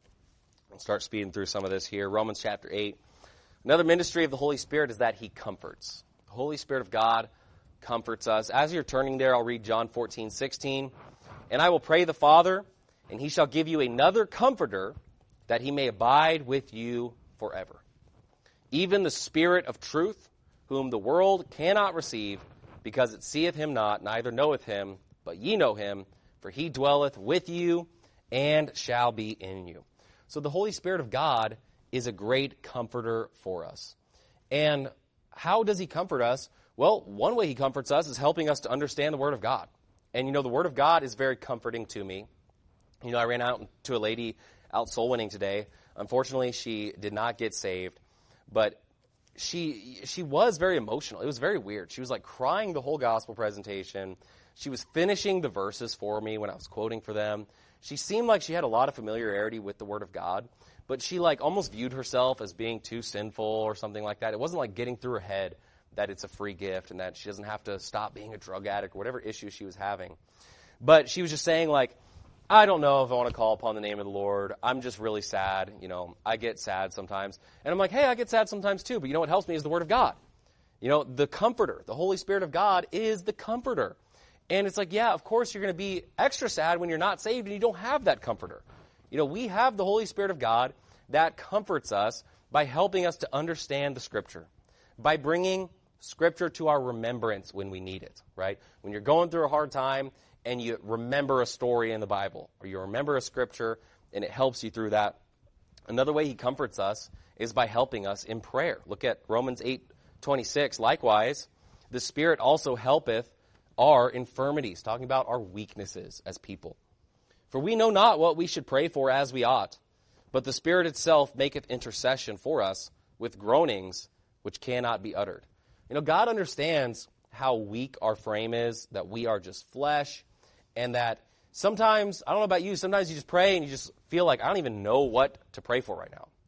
I'll start speeding through some of this here. Romans chapter 8. Another ministry of the Holy Spirit is that He comforts. The Holy Spirit of God comforts us. As you're turning there, I'll read John 14:16. "And I will pray the Father, and He shall give you another Comforter, that He may abide with you forever. Even the Spirit of truth, whom the world cannot receive, because it seeth Him not, neither knoweth Him, but ye know Him, for He dwelleth with you and shall be in you." So the Holy Spirit of God is a great comforter for us. And how does He comfort us? Well, one way He comforts us is helping us to understand the Word of God. And, the Word of God is very comforting to me. I ran out to a lady out soul winning today. Unfortunately, she did not get saved. But she was very emotional. It was very weird. She was crying the whole gospel presentation. She was finishing the verses for me when I was quoting for them. She seemed like she had a lot of familiarity with the Word of God, but she almost viewed herself as being too sinful or something like that. It wasn't getting through her head that it's a free gift and that she doesn't have to stop being a drug addict or whatever issue she was having. But she was just saying I don't know if I want to call upon the name of the Lord. I'm just really sad. I get sad sometimes. And I'm hey, I get sad sometimes too, but what helps me is the Word of God. The Comforter, the Holy Spirit of God is the Comforter. And it's yeah, of course you're going to be extra sad when you're not saved and you don't have that Comforter. We have the Holy Spirit of God that comforts us by helping us to understand the Scripture, by bringing Scripture to our remembrance when we need it, right? When you're going through a hard time and you remember a story in the Bible or you remember a Scripture and it helps you through that. Another way He comforts us is by helping us in prayer. Look at Romans 8:26. "Likewise, the Spirit also helpeth our infirmities," talking about our weaknesses as people. "For we know not what we should pray for as we ought, but the Spirit itself maketh intercession for us with groanings which cannot be uttered." God understands how weak our frame is, that we are just flesh, and that sometimes, I don't know about you, sometimes you just pray and you just feel I don't even know what to pray for right now.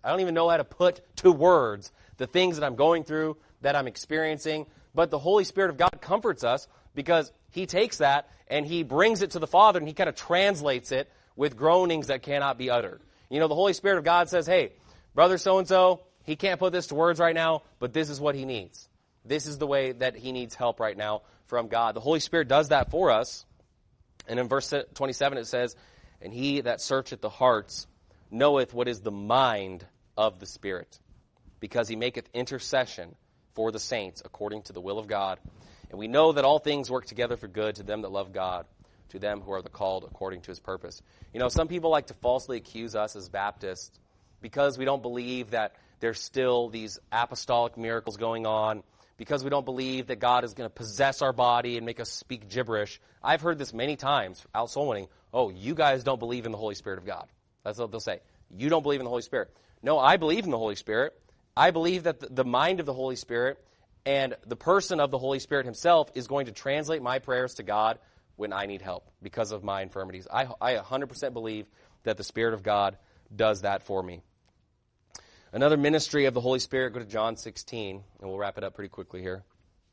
I don't even know how to put to words the things that I'm going through, that I'm experiencing. But the Holy Spirit of God comforts us because he takes that and he brings it to the Father and he kind of translates it with groanings that cannot be uttered. You know, the Holy Spirit of God says, hey, brother so-and-so, he can't put this to words right now, but this is what he needs. This is the way that he needs help right now from God. The Holy Spirit does that for us. And in verse 27 it says, and he that searcheth the hearts knoweth what is the mind of the Spirit, because he maketh intercession for the saints according to the will of God. And we know that all things work together for good to them that love God, to them who are the called according to his purpose. You know, some people like to falsely accuse us as Baptists because we don't believe that there's still these apostolic miracles going on, because we don't believe that God is going to possess our body and make us speak gibberish. I've heard this many times out soul winning. Oh, you guys don't believe in the Holy Spirit of God. That's what they'll say. You don't believe in the Holy Spirit. No, I believe in the Holy Spirit. I believe that the mind of the Holy Spirit and the person of the Holy Spirit himself is going to translate my prayers to God when I need help because of my infirmities. I 100% believe that the Spirit of God does that for me. Another ministry of the Holy Spirit, go to John 16, and we'll wrap it up pretty quickly here.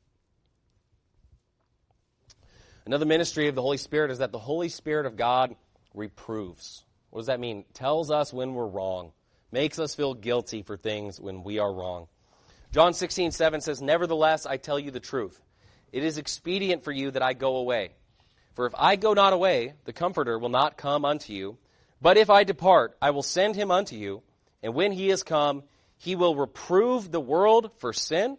Another ministry of the Holy Spirit is that the Holy Spirit of God reproves. What does that mean? Tells us when we're wrong. Makes us feel guilty for things when we are wrong. John 16:7 says, nevertheless, I tell you the truth. It is expedient for you that I go away. For if I go not away, the Comforter will not come unto you. But if I depart, I will send him unto you. And when he is come, he will reprove the world for sin,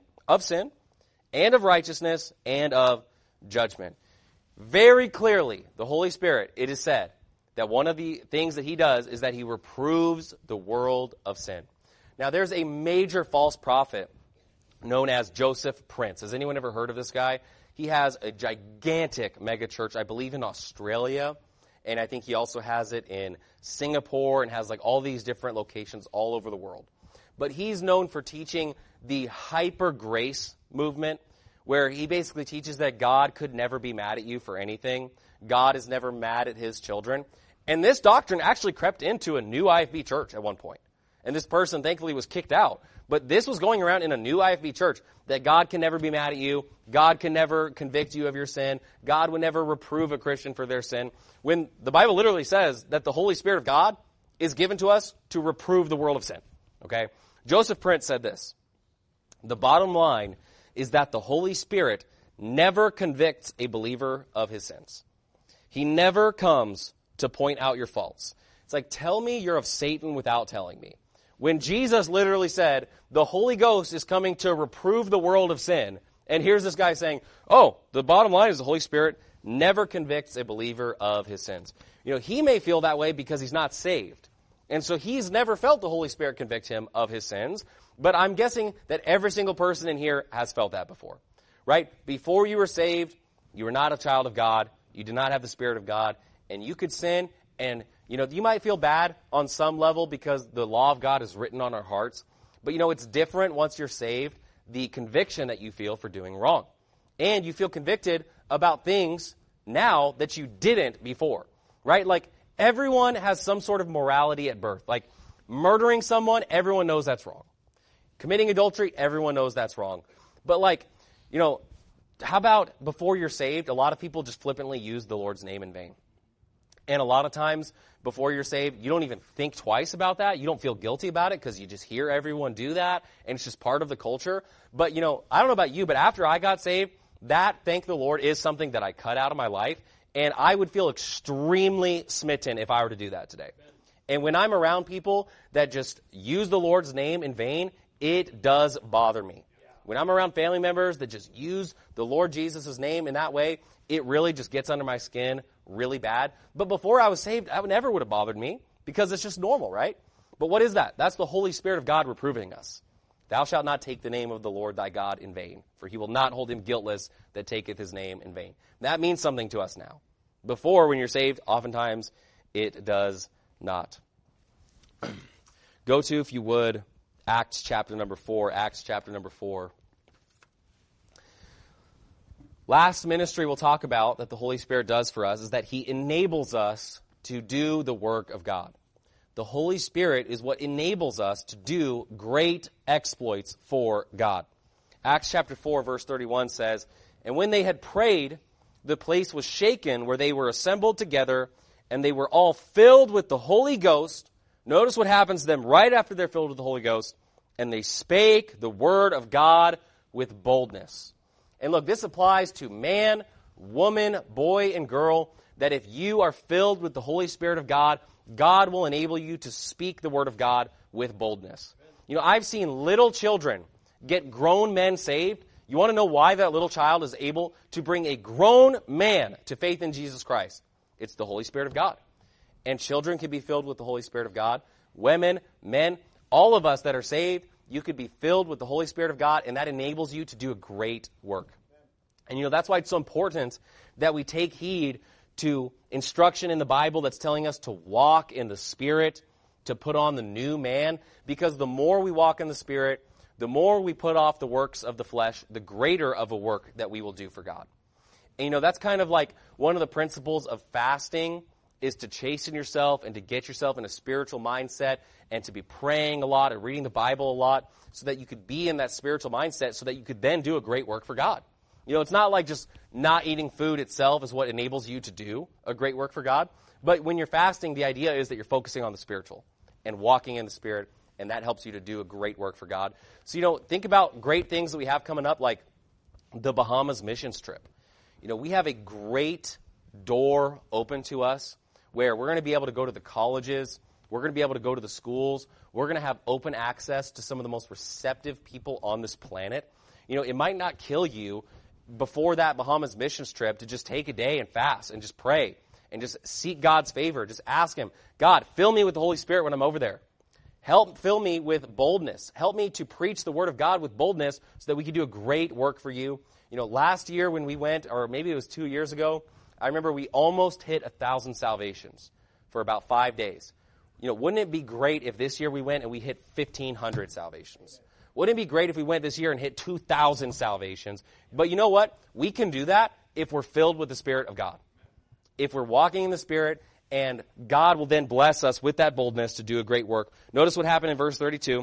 and of righteousness, and of judgment. Very clearly, the Holy Spirit, it is said that one of the things that he does is that he reproves the world of sin. Now, there's a major false prophet known as Joseph Prince. Has anyone ever heard of this guy? He has a gigantic megachurch, I believe, in Australia. And I think he also has it in Singapore and has like all these different locations all over the world. But he's known for teaching the hyper grace movement, where he basically teaches that God could never be mad at you for anything. God is never mad at his children. And this doctrine actually crept into a new IFB church at one point. And this person, thankfully, was kicked out. But this was going around in a new IFB church, that God can never be mad at you. God can never convict you of your sin. God would never reprove a Christian for their sin. When the Bible literally says that the Holy Spirit of God is given to us to reprove the world of sin. Okay? Joseph Prince said this: the bottom line is that the Holy Spirit never convicts a believer of his sins. He never comes to point out your faults. It's like, tell me you're of Satan without telling me. When Jesus literally said, the Holy Ghost is coming to reprove the world of sin, and here's this guy saying, oh, the bottom line is the Holy Spirit never convicts a believer of his sins. You know, he may feel that way because he's not saved. And so he's never felt the Holy Spirit convict him of his sins. But I'm guessing that every single person in here has felt that before. Right? Before you were saved, you were not a child of God. You did not have the Spirit of God. And you could sin. And, you know, you might feel bad on some level because the law of God is written on our hearts. But, you know, it's different once you're saved, the conviction that you feel for doing wrong. And you feel convicted about things now that you didn't before. Right? Like, everyone has some sort of morality at birth. Like, murdering someone, everyone knows that's wrong. Committing adultery, everyone knows that's wrong. But, like, you know, how about before you're saved, a lot of people just flippantly use the Lord's name in vain. And a lot of times, before you're saved, you don't even think twice about that. You don't feel guilty about it because you just hear everyone do that, and it's just part of the culture. But, you know, I don't know about you, but after I got saved, that, thank the Lord, is something that I cut out of my life. And I would feel extremely smitten if I were to do that today. And when I'm around people that just use the Lord's name in vain, it does bother me. When I'm around family members that just use the Lord Jesus' name in that way, it really just gets under my skin really bad. But before I was saved, that never would have bothered me because it's just normal, right? But what is that? That's the Holy Spirit of God reproving us. Thou shalt not take the name of the Lord thy God in vain, for he will not hold him guiltless that taketh his name in vain. That means something to us now. Before, when you're saved, oftentimes it does not. Go to, if you would, Acts chapter number 4. Acts chapter number 4. Last ministry we'll talk about that the Holy Spirit does for us is that he enables us to do the work of God. The Holy Spirit is what enables us to do great exploits for God. Acts chapter 4, verse 31 says, "And when they had prayed, the place was shaken where they were assembled together, and they were all filled with the Holy Ghost." Notice what happens to them right after they're filled with the Holy Ghost. "And they spake the word of God with boldness." And look, this applies to man, woman, boy, and girl, that if you are filled with the Holy Spirit of God, God will enable you to speak the word of God with boldness. You know, I've seen little children get grown men saved. You want to know why that little child is able to bring a grown man to faith in Jesus Christ? It's the Holy Spirit of God. And children can be filled with the Holy Spirit of God. Women, men, all of us that are saved, you could be filled with the Holy Spirit of God, and that enables you to do a great work. And you know, that's why it's so important that we take heed to instruction in the Bible that's telling us to walk in the Spirit, to put on the new man, because the more we walk in the Spirit, the more we put off the works of the flesh, the greater of a work that we will do for God. And you know, that's kind of like one of the principles of fasting is to chasten yourself and to get yourself in a spiritual mindset and to be praying a lot and reading the Bible a lot so that you could be in that spiritual mindset so that you could then do a great work for God. You know, it's not like just not eating food itself is what enables you to do a great work for God. But when you're fasting, the idea is that you're focusing on the spiritual and walking in the Spirit, and that helps you to do a great work for God. So, you know, think about great things that we have coming up, like the Bahamas missions trip. You know, we have a great door open to us where we're going to be able to go to the colleges, we're going to be able to go to the schools, we're going to have open access to some of the most receptive people on this planet. You know, it might not kill you before that Bahamas missions trip to just take a day and fast and just pray and just seek God's favor. Just ask Him, God, fill me with the Holy Spirit when I'm over there. Fill me with boldness. Help me to preach the Word of God with boldness so that we can do a great work for you. You know, last year when we went, or maybe it was 2 years ago, I remember we almost hit 1,000 salvations for about 5 days. You know, wouldn't it be great if this year we went and we hit 1,500 salvations? Wouldn't it be great if we went this year and hit 2,000 salvations? But you know what? We can do that if we're filled with the Spirit of God. If we're walking in the Spirit, and God will then bless us with that boldness to do a great work. Notice what happened in verse 32.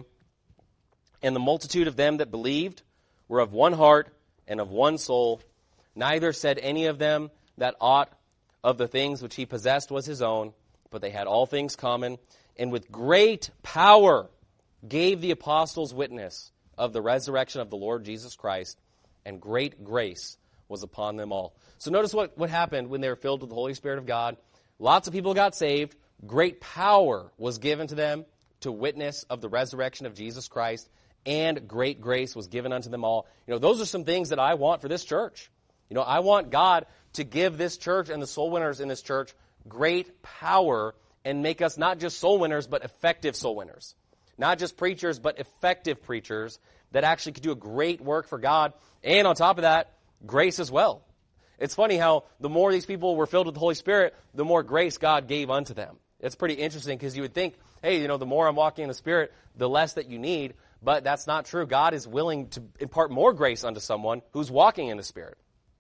"And the multitude of them that believed were of one heart and of one soul. Neither said any of them that aught of the things which he possessed was his own, but they had all things common. And with great power gave the apostles witness of the resurrection of the Lord Jesus Christ, and great grace was upon them all." So notice what happened when they were filled with the Holy Spirit of God. Lots of people got saved. Great power was given to them to witness of the resurrection of Jesus Christ, and great grace was given unto them all. You know, those are some things that I want for this church. You know, I want God to give this church and the soul winners in this church great power and make us not just soul winners, but effective soul winners. Not just preachers, but effective preachers that actually could do a great work for God. And on top of that, grace as well. It's funny how the more these people were filled with the Holy Spirit, the more grace God gave unto them. It's pretty interesting because you would think, hey, you know, the more I'm walking in the Spirit, the less that you need. But that's not true. God is willing to impart more grace unto someone who's walking in the Spirit.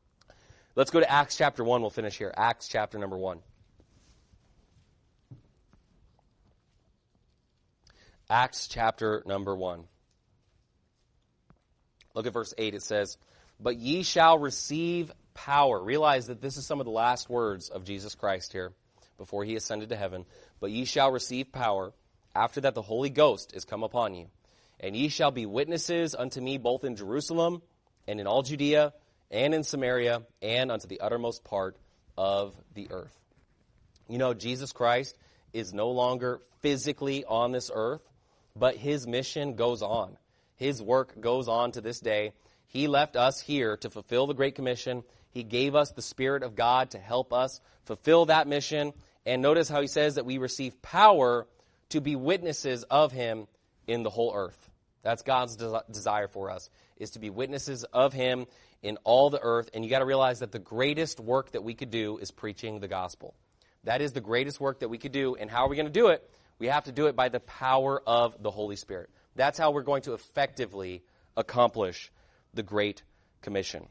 Let's go to Acts chapter 1. We'll finish here. Acts chapter number 1. Acts chapter number 1. Look at verse 8. It says, "But ye shall receive power." Realize that this is some of the last words of Jesus Christ here before he ascended to heaven. "But ye shall receive power after that the Holy Ghost is come upon you. And ye shall be witnesses unto me both in Jerusalem and in all Judea and in Samaria and unto the uttermost part of the earth." You know, Jesus Christ is no longer physically on this earth, but his mission goes on. His work goes on to this day. He left us here to fulfill the Great Commission. He gave us the Spirit of God to help us fulfill that mission. And notice how he says that we receive power to be witnesses of him in the whole earth. That's God's desire for us, is to be witnesses of him in all the earth. And you got to realize that the greatest work that we could do is preaching the gospel. That is the greatest work that we could do. And how are we going to do it? We have to do it by the power of the Holy Spirit. That's how we're going to effectively accomplish the Great Commission.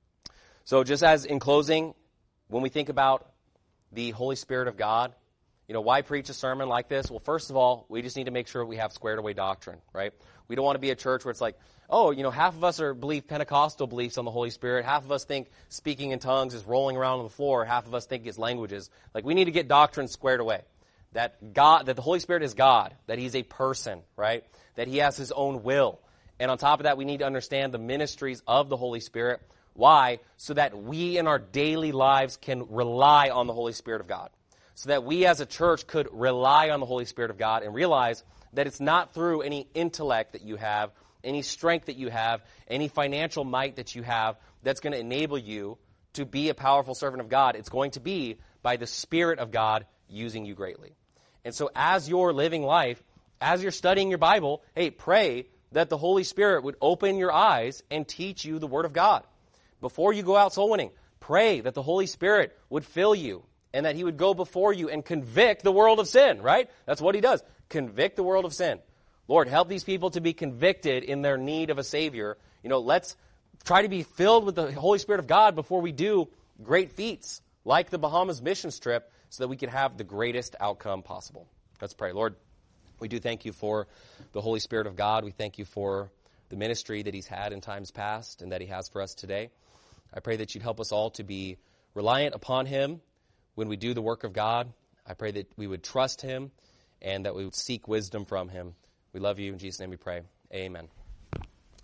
So just as in closing, when we think about the Holy Spirit of God, why preach a sermon like this? Well, first of all, we just need to make sure we have squared away doctrine, right? We don't want to be a church where it's like, oh, half of us believe Pentecostal beliefs on the Holy Spirit. Half of us think speaking in tongues is rolling around on the floor. Half of us think it's languages. Like, we need to get doctrine squared away. That the Holy Spirit is God, that He's a person, right? That He has His own will. And on top of that, we need to understand the ministries of the Holy Spirit. Why? So that we in our daily lives can rely on the Holy Spirit of God. So that we as a church could rely on the Holy Spirit of God and realize that it's not through any intellect that you have, any strength that you have, any financial might that you have that's going to enable you to be a powerful servant of God. It's going to be by the Spirit of God using you greatly. And so as you're living life, as you're studying your Bible, hey, pray that the Holy Spirit would open your eyes and teach you the Word of God. Before you go out soul winning, pray that the Holy Spirit would fill you and that He would go before you and convict the world of sin, right? That's what He does. Convict the world of sin. Lord, help these people to be convicted in their need of a Savior. Let's try to be filled with the Holy Spirit of God before we do great feats like the Bahamas missions trip so that we can have the greatest outcome possible. Let's pray. Lord, we do thank You for the Holy Spirit of God. We thank You for the ministry that He's had in times past and that He has for us today. I pray that You'd help us all to be reliant upon Him when we do the work of God. I pray that we would trust Him and that we would seek wisdom from Him. We love You. In Jesus' name we pray. Amen.